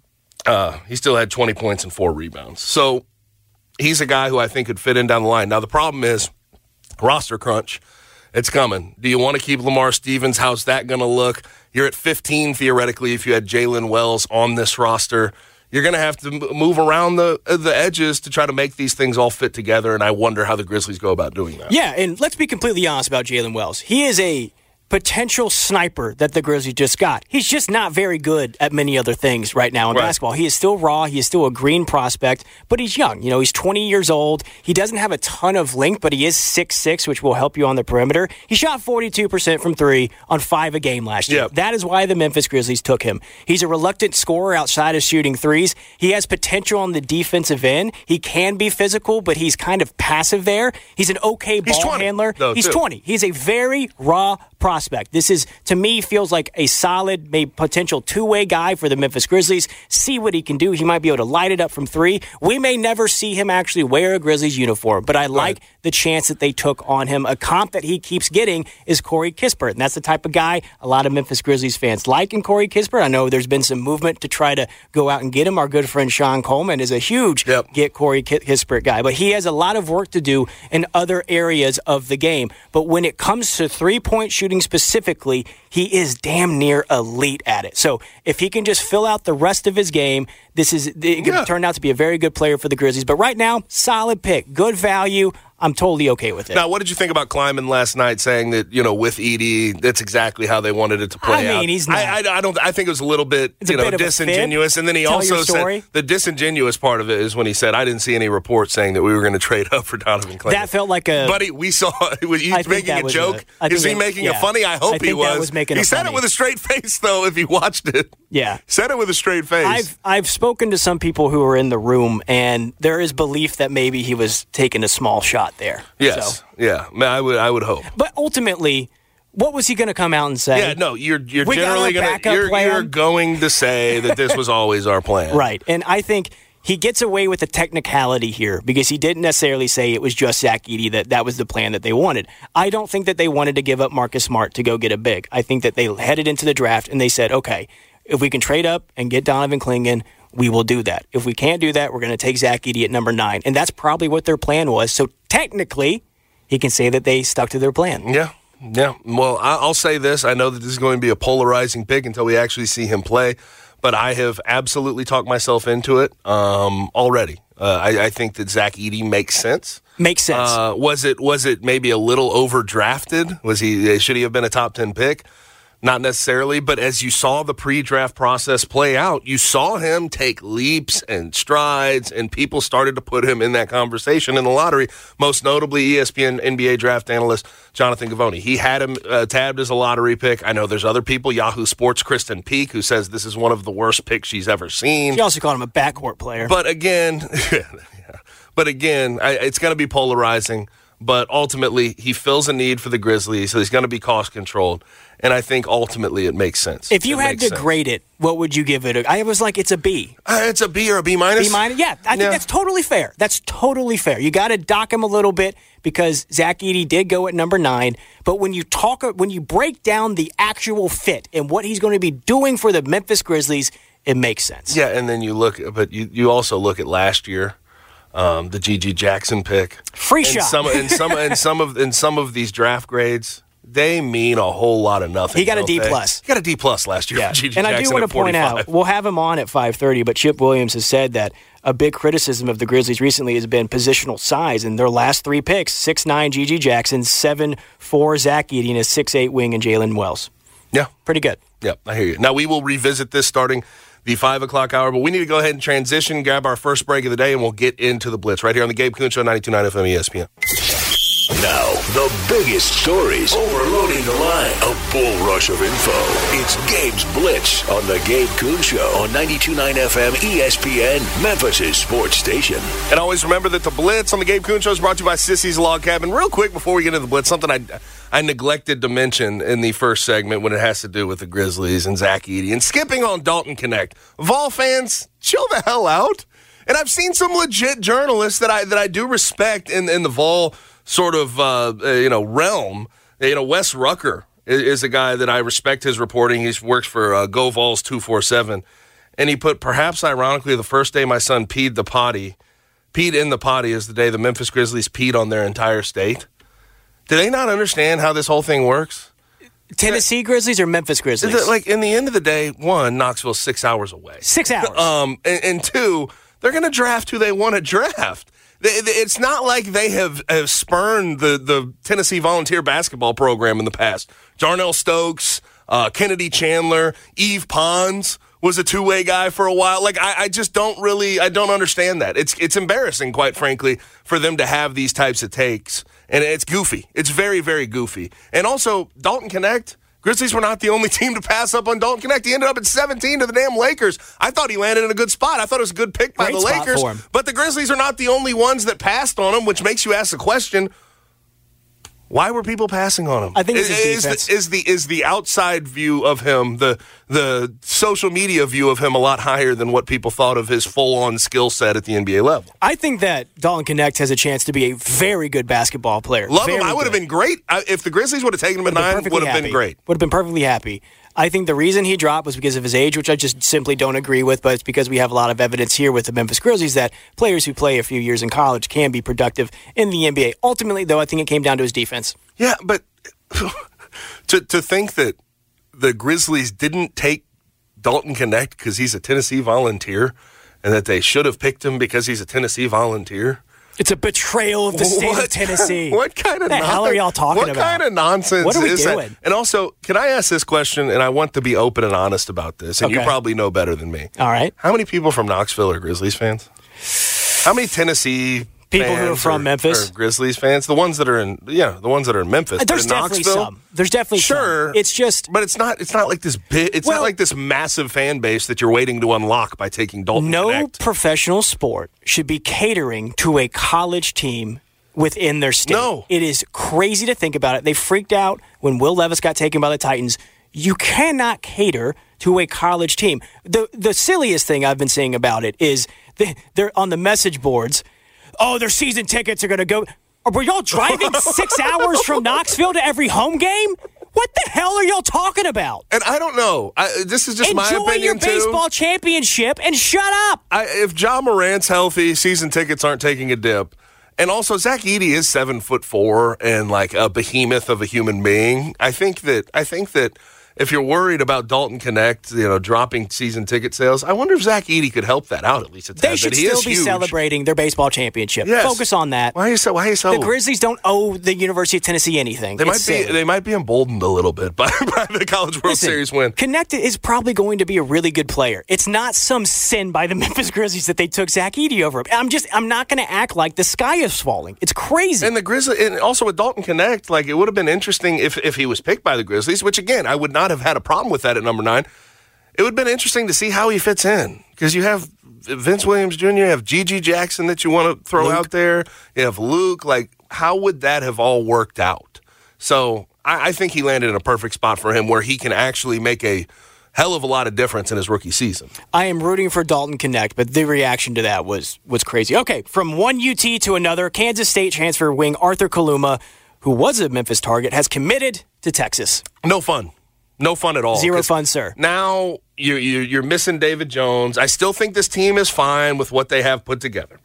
uh, he still had twenty points and four rebounds. So he's a guy who I think could fit in down the line. Now, the problem is, roster crunch, it's coming. Do you want to keep Lamar Stevens? How's that going to look? You're at fifteen, theoretically, if you had Jalen Wells on this roster. You're going to have to move around the the edges to try to make these things all fit together, and I wonder how the Grizzlies go about doing that. Yeah, and let's be completely honest about Jalen Wells. He is a potential sniper that the Grizzlies just got. He's just not very good at many other things right now in right. basketball. He is still raw. He is still a green prospect, but he's young. You know, he's twenty years old. He doesn't have a ton of length, but he is six six, which will help you on the perimeter. He shot forty-two percent from three on five a game last year. Yep. That is why the Memphis Grizzlies took him. He's a reluctant scorer outside of shooting threes. He has potential on the defensive end. He can be physical, but he's kind of passive there. He's an okay ball handler. Though, he's too. twenty. He's a very raw prospect. This is, to me, feels like a solid, maybe potential two-way guy for the Memphis Grizzlies. See what he can do. He might be able to light it up from three. We may never see him actually wear a Grizzlies uniform, but I like right. the chance that they took on him. A comp that he keeps getting is Corey Kispert, and that's the type of guy a lot of Memphis Grizzlies fans like in Corey Kispert. I know there's been some movement to try to go out and get him. Our good friend Sean Coleman is a huge yep. get Corey Kispert guy, but he has a lot of work to do in other areas of the game. But when it comes to three-point shooting specifically, he is damn near elite at it. So if he can just fill out the rest of his game, this is it could yeah. turn out to be a very good player for the Grizzlies. But right now, solid pick, good value. I'm totally okay with it. Now, what did you think about Kleiman last night saying that, you know, with Edey, that's exactly how they wanted it to play out? I mean, he's not. I, I, I don't. I think it was a little bit, it's you know, disingenuous. And then he Tell also said the disingenuous part of it is when he said, "I didn't see any reports saying that we were going to trade up for Donovan Kleiman." That felt like a. Buddy, we saw. Was he making a joke? A, is he it, making yeah. a funny? I hope I he was. was making he a said funny. it with a straight face, though. If you watched it, yeah, said it with a straight face. I've I've spoken to some people who were in the room, and there is belief that maybe he was taking a small shot there. Yes. So. Yeah, I would. I would hope. But ultimately, what was he going to come out and say? Yeah, no, you're you're we generally going to you're, you're going to say that this was always our plan, right? And I think he gets away with the technicality here because he didn't necessarily say it was just Zach Edey that that was the plan that they wanted. I don't think that they wanted to give up Marcus Smart to go get a big. I think that they headed into the draft and they said, okay, if we can trade up and get Donovan Clingan, we will do that. If we can't do that, we're going to take Zach Edey at number nine, and that's probably what their plan was. So technically, he can say that they stuck to their plan. Yeah, yeah. Well, I'll say this. I know that this is going to be a polarizing pick until we actually see him play, but I have absolutely talked myself into it um, already. Uh, I, I think that Zach Edey makes sense. Makes sense. Uh, was it was it maybe a little overdrafted? Was he should he have been a top ten pick? Not necessarily, but as you saw the pre-draft process play out, you saw him take leaps and strides, and people started to put him in that conversation in the lottery, most notably E S P N N B A draft analyst Jonathan Givony. He had him uh, tabbed as a lottery pick. I know there's other people, Yahoo Sports' Kristen Peak, who says this is one of the worst picks she's ever seen. She also called him a backcourt player. But again, yeah, but again, I, it's going to be polarizing, but ultimately he fills a need for the Grizzlies, so he's going to be cost-controlled. And I think ultimately it makes sense. If you it had to sense. grade it, what would you give it? I was like, it's a B. Uh, it's a B or a B minus? B minus? Yeah, I think yeah. that's totally fair. That's totally fair. You got to dock him a little bit because Zach Edey did go at number nine. But when you talk, when you break down the actual fit and what he's going to be doing for the Memphis Grizzlies, it makes sense. Yeah, and then you look, but you, you also look at last year. Um, the G G Jackson pick, free and shot. Some, and some, and some of, in some of these draft grades, they mean a whole lot of nothing. He got a D they? plus. He got a D plus last year. Yeah. G G and Jackson I do want to point out, we'll have him on at five thirty, but Chip Williams has said that a big criticism of the Grizzlies recently has been positional size. And their last three picks, six nine G G Jackson, seven four Zach Edey, and a six eight wing and Jalen Wells. Yeah. Pretty good. Yeah, I hear you. Now, we will revisit this starting the five o'clock hour, but we need to go ahead and transition, grab our first break of the day, and we'll get into the Blitz right here on the Gabe Kuhn Show, ninety-two point nine F M E S P N. Now, the biggest stories overloading the line. A bull rush of info. It's Gabe's Blitz on the Gabe Kuhn Show on ninety-two point nine F M E S P N, Memphis' sports station. And always remember that the Blitz on the Gabe Kuhn Show is brought to you by Sissy's Log Cabin. Real quick before we get into the Blitz, something I, I neglected to mention in the first segment when it has to do with the Grizzlies and Zach Edey. And skipping on Dalton Connect. Vol fans, chill the hell out. And I've seen some legit journalists that I that I do respect in, in the Vol sort of, uh, you know, realm. You know, Wes Rucker is, is a guy that I respect his reporting. He works for uh, Go Vols two forty-seven. And he put, perhaps ironically, the first day my son peed the potty, peed in the potty is the day the Memphis Grizzlies peed on their entire state. Do they not understand how this whole thing works? Tennessee Grizzlies or Memphis Grizzlies? Like, in the end of the day, one, Knoxville's six hours away. Six hours. um, and, and two, they're going to draft who they want to draft. It's not like they have, have spurned the, the Tennessee Volunteer basketball program in the past. Jarnell Stokes, uh, Kennedy Chandler, Yves Pons was a two-way guy for a while. Like, I, I just don't really, I don't understand that. It's it's embarrassing, quite frankly, for them to have these types of takes. And it's goofy. It's very, very goofy. And also, Dalton Connect, Grizzlies were not the only team to pass up on Dalton Connect. He ended up at seventeen to the damn Lakers. I thought he landed in a good spot. I thought it was a good pick by Great the spot Lakers. for him. But the Grizzlies are not the only ones that passed on him, which makes you ask the question, why were people passing on him? I think it's his is, defense. the, is the is the outside view of him, the the social media view of him, a lot higher than what people thought of his full-on skill set at the N B A level? I think that Dalton Connect has a chance to be a very good basketball player. Love very him. I would have good. been great. I, if the Grizzlies would have taken him at nine, would have been great. Would have been perfectly happy. I think the reason he dropped was because of his age, which I just simply don't agree with, but it's because we have a lot of evidence here with the Memphis Grizzlies that players who play a few years in college can be productive in the N B A. Ultimately, though, I think it came down to his defense. Yeah, but to to think that the Grizzlies didn't take Dalton Connect because he's a Tennessee Volunteer and that they should have picked him because he's a Tennessee Volunteer. It's a betrayal of the state what, of Tennessee. What kind of the non- hell are y'all talking what about? What kind of nonsense what are we is doing? that? And also, can I ask this question? And I want to be open and honest about this. And Okay. you probably know better than me. All right. How many people from Knoxville are Grizzlies fans? How many Tennessee people fans who are from are, Memphis are Grizzlies fans? The ones that are in, yeah, the ones that are in Memphis. There's But in definitely Knoxville, some. There's definitely sure. some. It's just, but it's not. It's not like this big. It's Well- not like this massive fan base that you're waiting to unlock by taking Dalton no Connect. professional sport should be catering to a college team within their state. No. It is crazy to think about it. They freaked out when Will Levis got taken by the Titans. You cannot cater to a college team. The the silliest thing I've been seeing about it is they, they're on the message boards. Oh, their season tickets are going to go. Were y'all driving six hours from Knoxville to every home game? What the hell are y'all talking about? And I don't know. I, this is just Enjoy my opinion your too. baseball championship and shut up. I, if Ja Morant's healthy, season tickets aren't taking a dip. And also, Zach Edey is seven foot four and like a behemoth of a human being. I think that I think that if you're worried about Dalton Connect, you know, dropping season ticket sales, I wonder if Zach Edey could help that out at least a tad. They should he still is be huge. celebrating their baseball championship. Yes. Focus on that. Why are you so? Why are you so? The Grizzlies don't owe the University of Tennessee anything. They It's might be. silly. They might be emboldened a little bit by, by the College World Listen, Series win. Connect is probably going to be a really good player. It's not some sin by the Memphis Grizzlies that they took Zach Edey over him. I'm just. I'm not going to act like the sky is falling. It's crazy. And the Grizzlies, and also with Dalton Connect, like it would have been interesting if if he was picked by the Grizzlies, which again I would not have had a problem with that at number nine. It would have been interesting to see how he fits in because you have Vince Williams Junior, you have Gigi Jackson that you want to throw Luke. out there, you have Luke. Like, how would that have all worked out? So I, I think he landed in a perfect spot for him where he can actually make a hell of a lot of difference in his rookie season. I am rooting for Dalton Connect, but the reaction to that was was crazy. Okay, from one U T to another, Kansas State transfer wing Arthur Kaluma, who was a Memphis target, has committed to Texas. No fun. No fun at all. Zero fun, sir. Now you, you, you're missing David Jones. I still think this team is fine with what they have put together.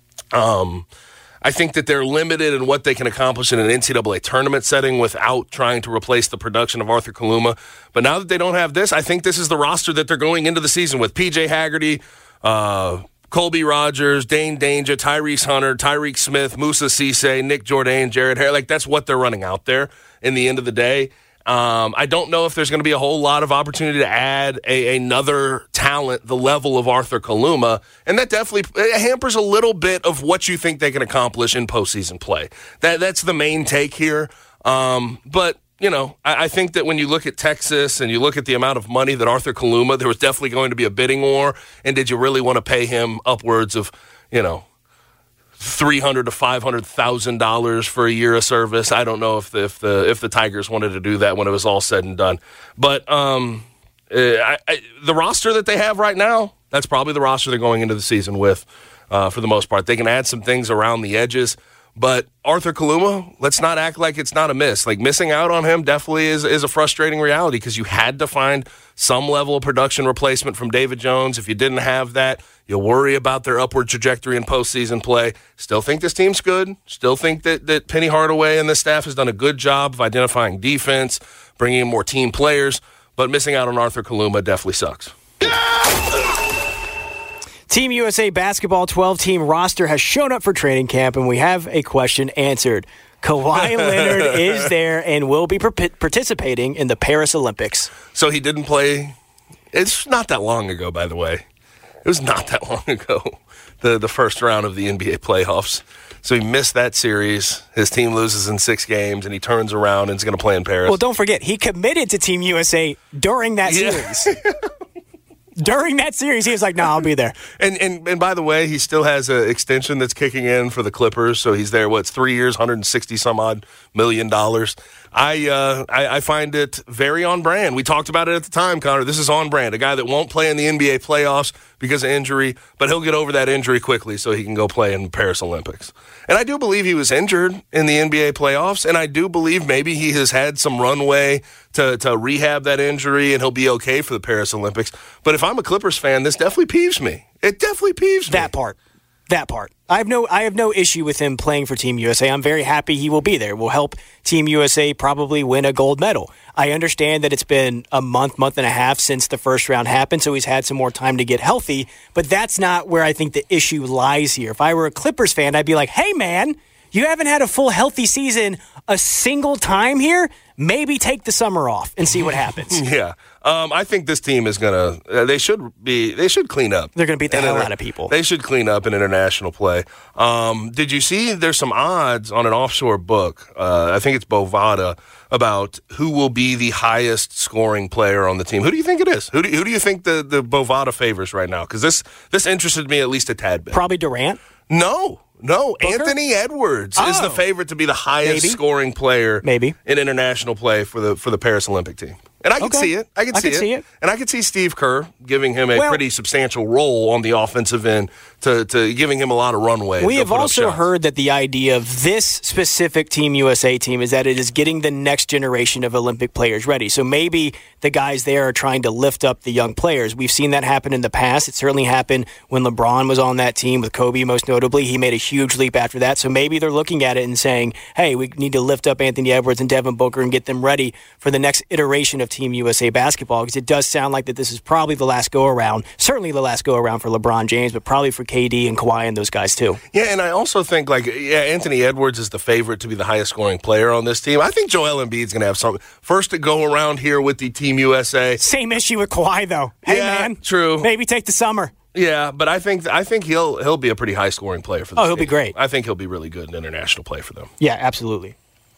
Um, I think that they're limited in what they can accomplish in an N C double A tournament setting without trying to replace the production of Arthur Kaluma. But now that they don't have this, I think this is the roster that they're going into the season with. P J Haggerty, uh, Colby Rogers, Dane Danger, Tyrese Hunter, Tyreek Smith, Musa Cisse, Nick Jourdain, Jared Hare. Like, that's what they're running out there in the end of the day. Um, I don't know if there's going to be a whole lot of opportunity to add a, another talent the level of Arthur Kaluma, and that definitely hampers a little bit of what you think they can accomplish in postseason play. That That's the main take here. Um, but, you know, I, I think that when you look at Texas and you look at the amount of money that Arthur Kaluma, there was definitely going to be a bidding war, and did you really want to pay him upwards of, you know, three hundred to five hundred thousand dollars for a year of service? I don't know if the if the if the Tigers wanted to do that when it was all said and done. But um, uh, I, I, the roster that they have right now, that's probably the roster they're going into the season with, uh, for the most part. They can add some things around the edges, but Arthur Kaluma, let's not act like it's not a miss. Like, missing out on him definitely is is a frustrating reality, because you had to find some level of production replacement from David Jones. If you didn't have that, you'll worry about their upward trajectory in postseason play. Still think this team's good. Still think that, that Penny Hardaway and the staff has done a good job of identifying defense, bringing in more team players, but missing out on Arthur Kaluma definitely sucks. Team U S A basketball twelve-team roster has shown up for training camp, and we have a question answered. Kawhi Leonard is there and will be per- participating in the Paris Olympics. So he didn't play. It's not that long ago, by the way. It was not that long ago, the, the first round of the N B A playoffs. So he missed that series. His team loses in six games, and he turns around and is going to play in Paris. Well, don't forget, he committed to Team U S A during that yeah. series. During that series, he was like, no, nah, I'll be there. And, and and by the way, he still has an extension that's kicking in for the Clippers, so he's there, what's three years, one hundred sixty some odd million dollars. I, uh, I I find it very on brand. We talked about it at the time, Connor. This is on brand. A guy that won't play in the N B A playoffs because of injury, but he'll get over that injury quickly so he can go play in the Paris Olympics. And I do believe he was injured in the N B A playoffs, and I do believe maybe he has had some runway to, to rehab that injury, and he'll be okay for the Paris Olympics. But if I'm a Clippers fan, this definitely peeves me. It definitely peeves me. That part. That part. I have no I have no issue with him playing for Team U S A. I'm very happy he will be there. Will help Team U S A probably win a gold medal. I understand that it's been a month, month and a half since the first round happened, so he's had some more time to get healthy, but that's not where I think the issue lies here. If I were a Clippers fan, I'd be like, hey, man, you haven't had a full healthy season a single time here? Maybe take the summer off and see what happens. Yeah. Um, I think this team is going to uh, – they should be – they should clean up. They're going to beat the in hell inter- out of people. They should clean up in international play. Um, did you see there's some odds on an offshore book, uh, I think it's Bovada, about who will be the highest scoring player on the team? Who do you think it is? Who do, who do you think the, the Bovada favors right now? Because this, this interested me at least a tad bit. Probably Durant? No. No, Booker? Anthony Edwards oh. is the favorite to be the highest Maybe. scoring player Maybe. in international play for the for the Paris Olympic team. And I can okay. see it. I can, I see, can it. see it. And I could see Steve Kerr giving him a well, pretty substantial role on the offensive end, to, to giving him a lot of runway. We have also heard that the idea of this specific Team U S A team is that it is getting the next generation of Olympic players ready. So maybe the guys there are trying to lift up the young players. We've seen that happen in the past. It certainly happened when LeBron was on that team, with Kobe most notably. He made a huge leap after that. So maybe they're looking at it and saying, hey, we need to lift up Anthony Edwards and Devin Booker and get them ready for the next iteration of Team U S A basketball, because it does sound like that this is probably the last go-around, certainly the last go-around for LeBron James, but probably for K D and Kawhi and those guys too. Yeah, and I also think, like, yeah, Anthony Edwards is the favorite to be the highest scoring player on this team. I think Joel Embiid's going to have something. First to go around here with the Team U S A. Same issue with Kawhi, though. Hey, yeah, man. True. Maybe take the summer. Yeah, but I think I think he'll he'll be a pretty high scoring player for this Oh, he'll team. be great. I think he'll be really good in international play for them. Yeah, absolutely.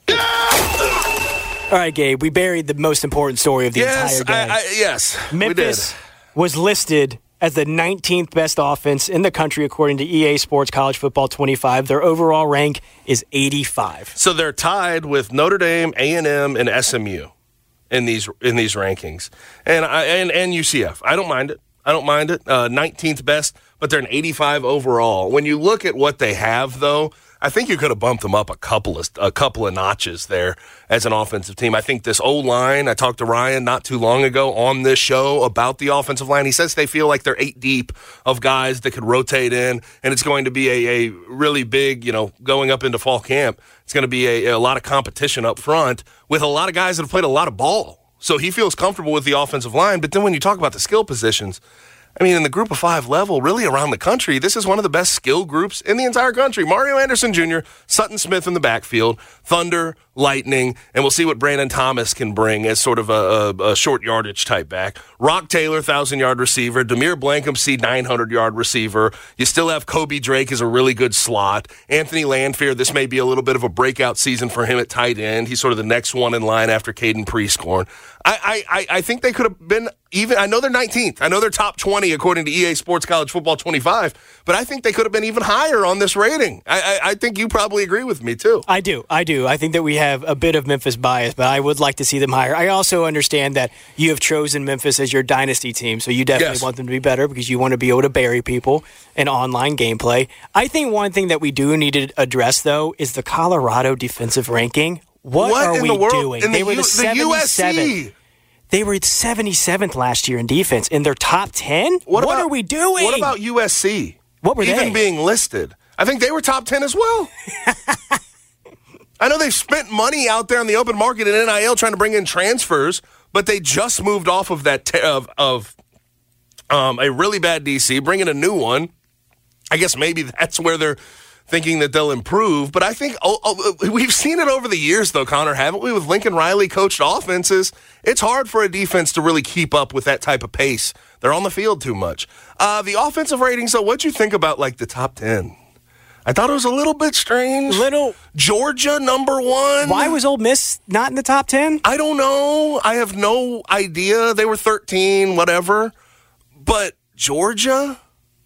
All right, Gabe, we buried the most important story of the yes, entire day. I, I, yes, Memphis we did. was listed as the nineteenth best offense in the country according to E A Sports College Football twenty-five. Their overall rank is eighty-five. So they're tied with Notre Dame, A and M, and S M U in these in these rankings, and I, and and U C F. I don't mind it. I don't mind it. Uh, nineteenth best, but they're an eighty-five overall. When you look at what they have, though, I think you could have bumped them up a couple of a couple of notches there as an offensive team. I think this O-line, I talked to Ryan not too long ago on this show about the offensive line. He says they feel like they're eight deep of guys that could rotate in, and it's going to be a, a really big, you know, going up into fall camp, it's going to be a, a lot of competition up front with a lot of guys that have played a lot of ball. So he feels comfortable with the offensive line. But then when you talk about the skill positions, I mean, in the group of five level, really around the country, this is one of the best skill groups in the entire country. Mario Anderson Junior, Sutton Smith in the backfield, Thunder, Lightning, and we'll see what Brandon Thomas can bring as sort of a, a, a short yardage type back. Rock Taylor, one thousand-yard receiver. Demir Blankenship, nine hundred-yard receiver. You still have Kobe Drake as a really good slot. Anthony Landfear, this may be a little bit of a breakout season for him at tight end. He's sort of the next one in line after Caden Prescorn. I, I, I think they could have been even – I know they're nineteenth. I know they're top twenty according to E A Sports College Football twenty-five, but I think they could have been even higher on this rating. I, I, I think you probably agree with me too. I do. I do. I think that we have a bit of Memphis bias, but I would like to see them higher. I also understand that you have chosen Memphis as your dynasty team, so you definitely Yes. want them to be better because you want to be able to bury people in online gameplay. I think one thing that we do need to address, though, is the Colorado defensive ranking. What, What are in we the world? doing? In they the were U- the the seventy-seventh. U S C. They were seventy-seventh last year in defense. In their top ten? What, What about, are we doing? What about U S C? What were Even they? being listed. I think they were top ten as well. I know they've spent money out there in the open market in N I L trying to bring in transfers, but they just moved off of that t- of, of um, a really bad D C, bringing a new one. I guess maybe that's where they're thinking that they'll improve. But I think oh, oh, we've seen it over the years, though, Connor, haven't we? With Lincoln Riley coached offenses, it's hard for a defense to really keep up with that type of pace. They're on the field too much. Uh, the offensive ratings, though, what'd you think about, like, the top ten? I thought it was a little bit strange. Little Georgia, number one. Why was Ole Miss not in the top ten? I don't know. I have no idea. They were thirteen, whatever. But Georgia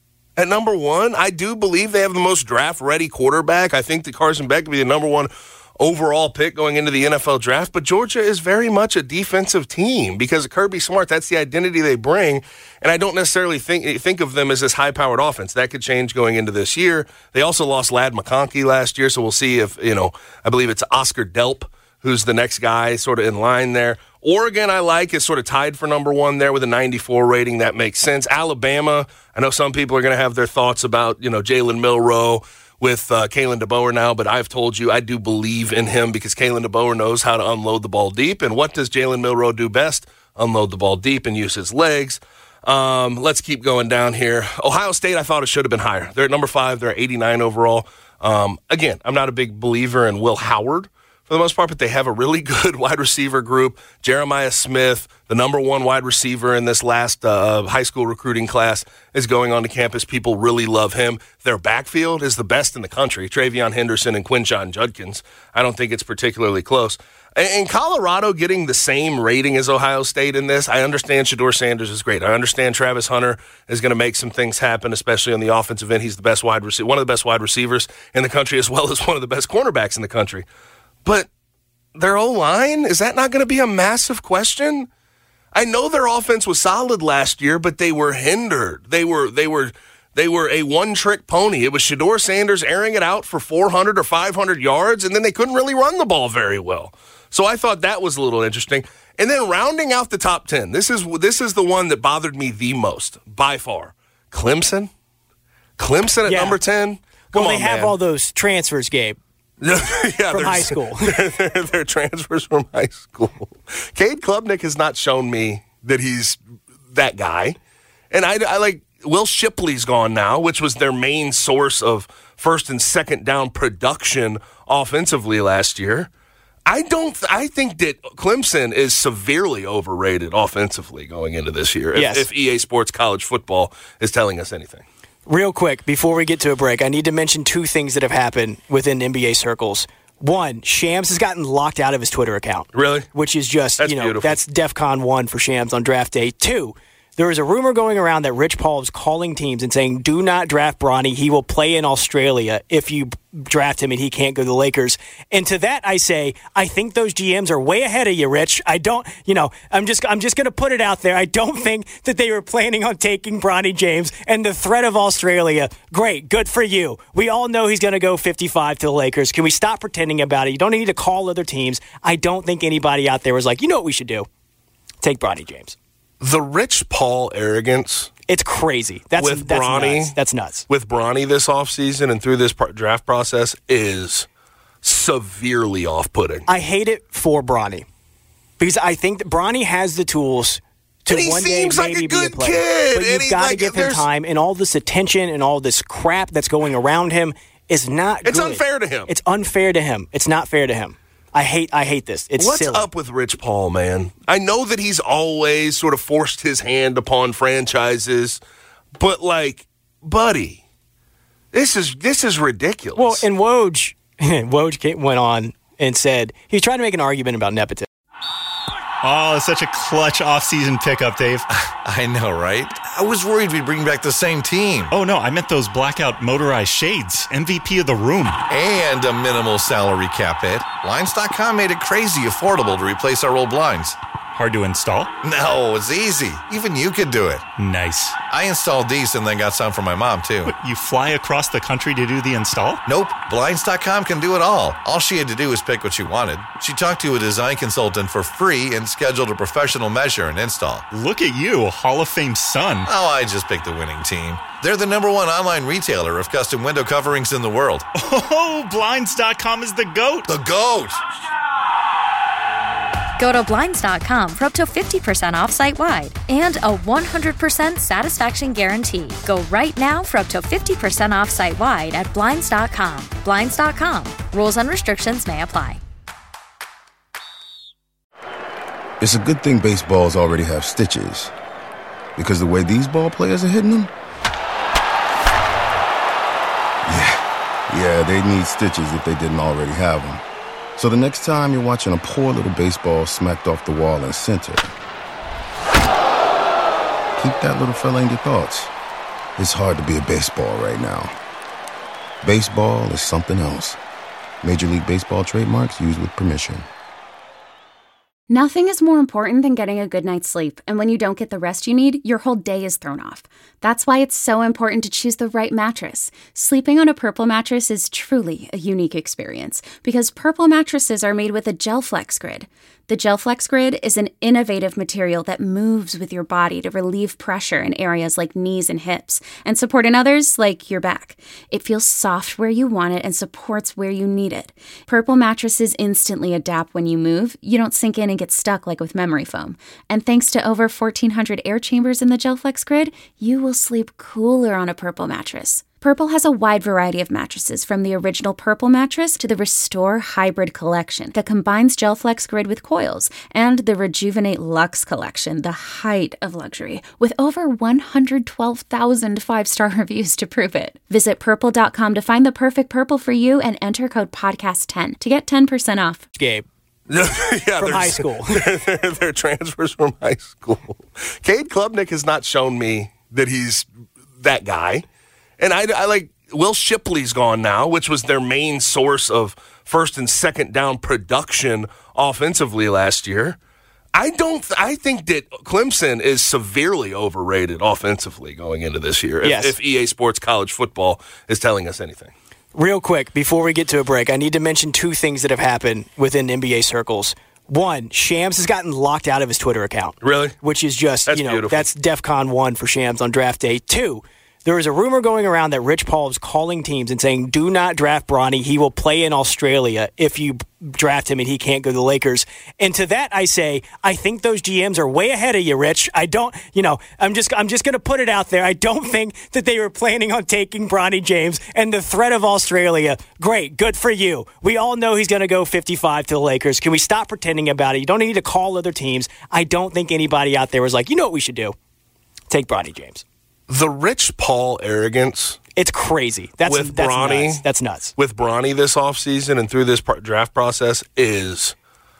at number one, I do believe they have the most draft-ready quarterback. I think that Carson Beck could be the number one overall pick going into the N F L draft. But Georgia is very much a defensive team because of Kirby Smart. That's the identity they bring. And I don't necessarily think think of them as this high-powered offense. That could change going into this year. They also lost Ladd McConkey last year, so we'll see if, you know, I believe it's Oscar Delp who's the next guy sort of in line there. Oregon, I like, is sort of tied for number one there with a ninety-four rating. That makes sense. Alabama, I know some people are going to have their thoughts about, you know, Jalen Milroe with uh, Kalen DeBoer now, but I've told you I do believe in him because Kalen DeBoer knows how to unload the ball deep. And what does Jalen Milroe do best? Unload the ball deep and use his legs. Um, let's keep going down here. Ohio State, I thought it should have been higher. They're at number five. They're at eighty-nine overall. Um, again, I'm not a big believer in Will Howard for the most part, but they have a really good wide receiver group. Jeremiah Smith, the number one wide receiver in this last uh, high school recruiting class, is going on to campus. People really love him. Their backfield is the best in the country. Travion Henderson and Quinshon Judkins. I don't think it's particularly close. And Colorado getting the same rating as Ohio State in this, I understand Shedeur Sanders is great. I understand Travis Hunter is going to make some things happen, especially on the offensive end. He's the best wide receiver, one of the best wide receivers in the country, as well as one of the best cornerbacks in the country. But their O-line, is that not going to be a massive question? I know their offense was solid last year, but they were hindered. They were they were they were a one-trick pony. It was Shedeur Sanders airing it out for four hundred or five hundred yards, and then they couldn't really run the ball very well. So I thought that was a little interesting. And then rounding out the top ten, this is this is the one that bothered me the most by far. Clemson, Clemson at Yeah. number ten. Come well, they on, have man. all those transfers, Gabe. yeah, from they're- high school. they're, they're, they're transfers from high school. Cade Klubnik has not shown me that he's that guy. And I, I like, Will Shipley's gone now, which was their main source of first and second down production offensively last year. I don't, I think that Clemson is severely overrated offensively going into this year. If, Yes. if E A Sports College Football is telling us anything. Real quick, before we get to a break, I need to mention two things that have happened within N B A circles. One, Shams has gotten locked out of his Twitter account. Really? Which is just, That's you know, beautiful. that's DEFCON one for Shams on draft day. Two, there is a rumor going around that Rich Paul is calling teams and saying, do not draft Bronny. He will play in Australia if you draft him and he can't go to the Lakers. And to that I say, I think those G Ms are way ahead of you, Rich. I don't, you know, I'm just I'm just going to put it out there. I don't think that they were planning on taking Bronny James and the threat of Australia. Great, good for you. We all know he's going to go fifty-five to the Lakers. Can we stop pretending about it? You don't need to call other teams. I don't think anybody out there was like, you know what we should do? Take Bronny James. The Rich Paul arrogance. It's crazy. That's with that's Bronny, nuts. That's nuts. With Bronny this offseason and through this par- draft process is severely off-putting. I hate it for Bronny because I think that Bronny has the tools to and he one seems day like maybe a good be a player. kid. But and you've he, got to like, give him there's- time, and all this attention and all this crap that's going around him is not It's good. unfair to him. It's unfair to him. It's not fair to him. I hate I hate this. It's What's silly. up with Rich Paul, man? I know that he's always sort of forced his hand upon franchises, but like, buddy, this is this is ridiculous. Well, and Woj, Woj came- went on and said he was trying to make an argument about nepotism. Oh, it's such a clutch off-season pickup, Dave. I know, right? I was worried we'd bring back the same team. Oh, no, I meant those blackout motorized shades. M V P of the room. And a minimal salary cap hit. Blinds dot com made it crazy affordable to replace our old blinds. Hard to install? No, it's easy. Even you could do it. Nice. I installed these and then got some for my mom, too. What, you fly across the country to do the install? Nope. Blinds dot com can do it all. All she had to do was pick what she wanted. She talked to a design consultant for free and scheduled a professional measure and install. Look at you, a Hall of Fame son. Oh, I just picked the winning team. They're the number one online retailer of custom window coverings in the world. Oh, Blinds dot com is the GOAT. The GOAT! Go to Blinds dot com for up to fifty percent off site-wide and a one hundred percent satisfaction guarantee. Go right now for up to fifty percent off site-wide at Blinds dot com. Blinds dot com. Rules and restrictions may apply. It's a good thing baseballs already have stitches. Because the way these ball players are hitting them? Yeah, yeah, they need stitches if they didn't already have them. So the next time you're watching a poor little baseball smacked off the wall in center, keep that little fella in your thoughts. It's hard to be a baseball right now. Baseball is something else. Major League Baseball trademarks used with permission. Nothing is more important than getting a good night's sleep, and when you don't get the rest you need, your whole day is thrown off. That's why it's so important to choose the right mattress. Sleeping on a Purple mattress is truly a unique experience, because Purple mattresses are made with a GelFlex Grid. The GelFlex Grid is an innovative material that moves with your body to relieve pressure in areas like knees and hips, and support in others like your back. It feels soft where you want it and supports where you need it. Purple mattresses instantly adapt when you move. You don't sink in and get stuck like with memory foam. And thanks to over fourteen hundred air chambers in the GelFlex Grid, you will sleep cooler on a Purple mattress. Purple has a wide variety of mattresses, from the original Purple mattress to the Restore Hybrid collection that combines GelFlex Grid with coils, and the Rejuvenate Luxe collection, the height of luxury, with over one hundred twelve thousand five-star reviews to prove it. Visit purple dot com to find the perfect Purple for you and enter code podcast ten to get ten percent off. Gabe. yeah, from high school. they're, they're, they're transfers from high school. Cade Klubnik has not shown me that he's that guy. And I, I like, Will Shipley's gone now, which was their main source of first and second down production offensively last year. I don't, I think that Clemson is severely overrated offensively going into this year, if, yes. if E A Sports College Football is telling us anything. Real quick, before we get to a break, I need to mention two things that have happened within N B A circles. One, Shams has gotten locked out of his Twitter account. Really? Which is just, that's you know, beautiful. That's DEFCON one for Shams on draft day. Two, there is a rumor going around that Rich Paul is calling teams and saying, do not draft Bronny. He will play in Australia if you draft him and he can't go to the Lakers. And to that I say, I think those G Ms are way ahead of you, Rich. I don't, you know, I'm just I'm just going to put it out there. I don't think that they were planning on taking Bronny James, and the threat of Australia, great, good for you. We all know he's going to go fifty-five to the Lakers. Can we stop pretending about it? You don't need to call other teams. I don't think anybody out there was like, you know what we should do? Take Bronny James. The Rich Paul arrogance. It's crazy. That's with that's Bronny, nuts. That's nuts. With Bronny this offseason and through this draft process is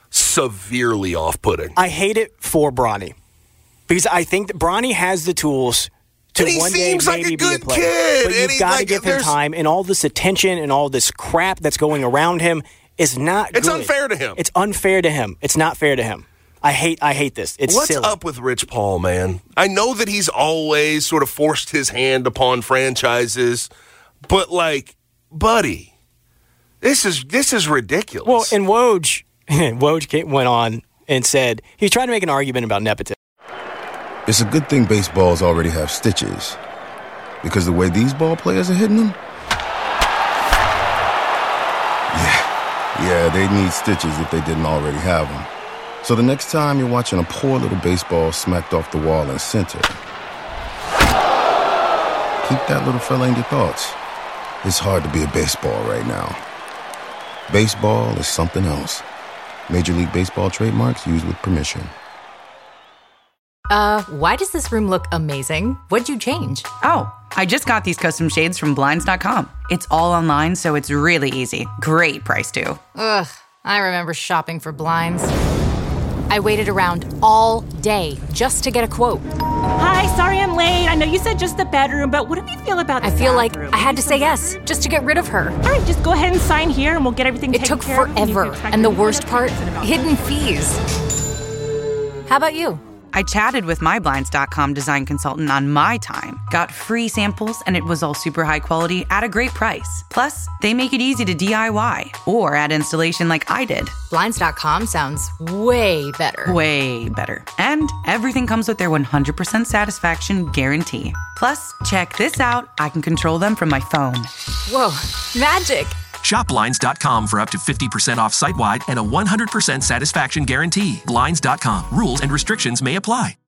severely off-putting. I hate it for Bronny because I think that Bronny has the tools to and he one seems day like maybe a good be a player. kid. But you've got like, to give him time, and all this attention and all this crap that's going around him is not It's good. unfair to him. It's unfair to him. It's not fair to him. I hate I hate this. It's What's silly. up with Rich Paul, man? I know that he's always sort of forced his hand upon franchises, but like, buddy, this is this is ridiculous. Well, and Woj, Woj came, went on and said he was trying to make an argument about nepotism. It's a good thing baseballs already have stitches. Because the way these ball players are hitting them? Yeah, yeah, they need stitches if they didn't already have them. So the next time you're watching a poor little baseball smacked off the wall in center, keep that little fella in your thoughts. It's hard to be a baseball right now. Baseball is something else. Major League Baseball trademarks used with permission. Uh, why does this room look amazing? What'd you change? Oh, I just got these custom shades from Blinds dot com. It's all online, so it's really easy. Great price, too. Ugh, I remember shopping for blinds. I waited around all day just to get a quote. Hi, sorry I'm late. I know you said just the bedroom, but what do you feel about the I feel like bathroom? I had to say yes just to get rid of her. All right, just go ahead and sign here and we'll get everything It taken took care of. forever, and the worst part, hidden fees. How about you? I chatted with my Blinds dot com design consultant on my time, got free samples, and it was all super high quality at a great price. Plus, they make it easy to D I Y or add installation like I did. Blinds dot com sounds way better. Way better. And everything comes with their one hundred percent satisfaction guarantee. Plus, check this out. I can control them from my phone. Whoa, magic. Shop Blinds dot com for up to fifty percent off site-wide and a one hundred percent satisfaction guarantee. Blinds dot com. Rules and restrictions may apply.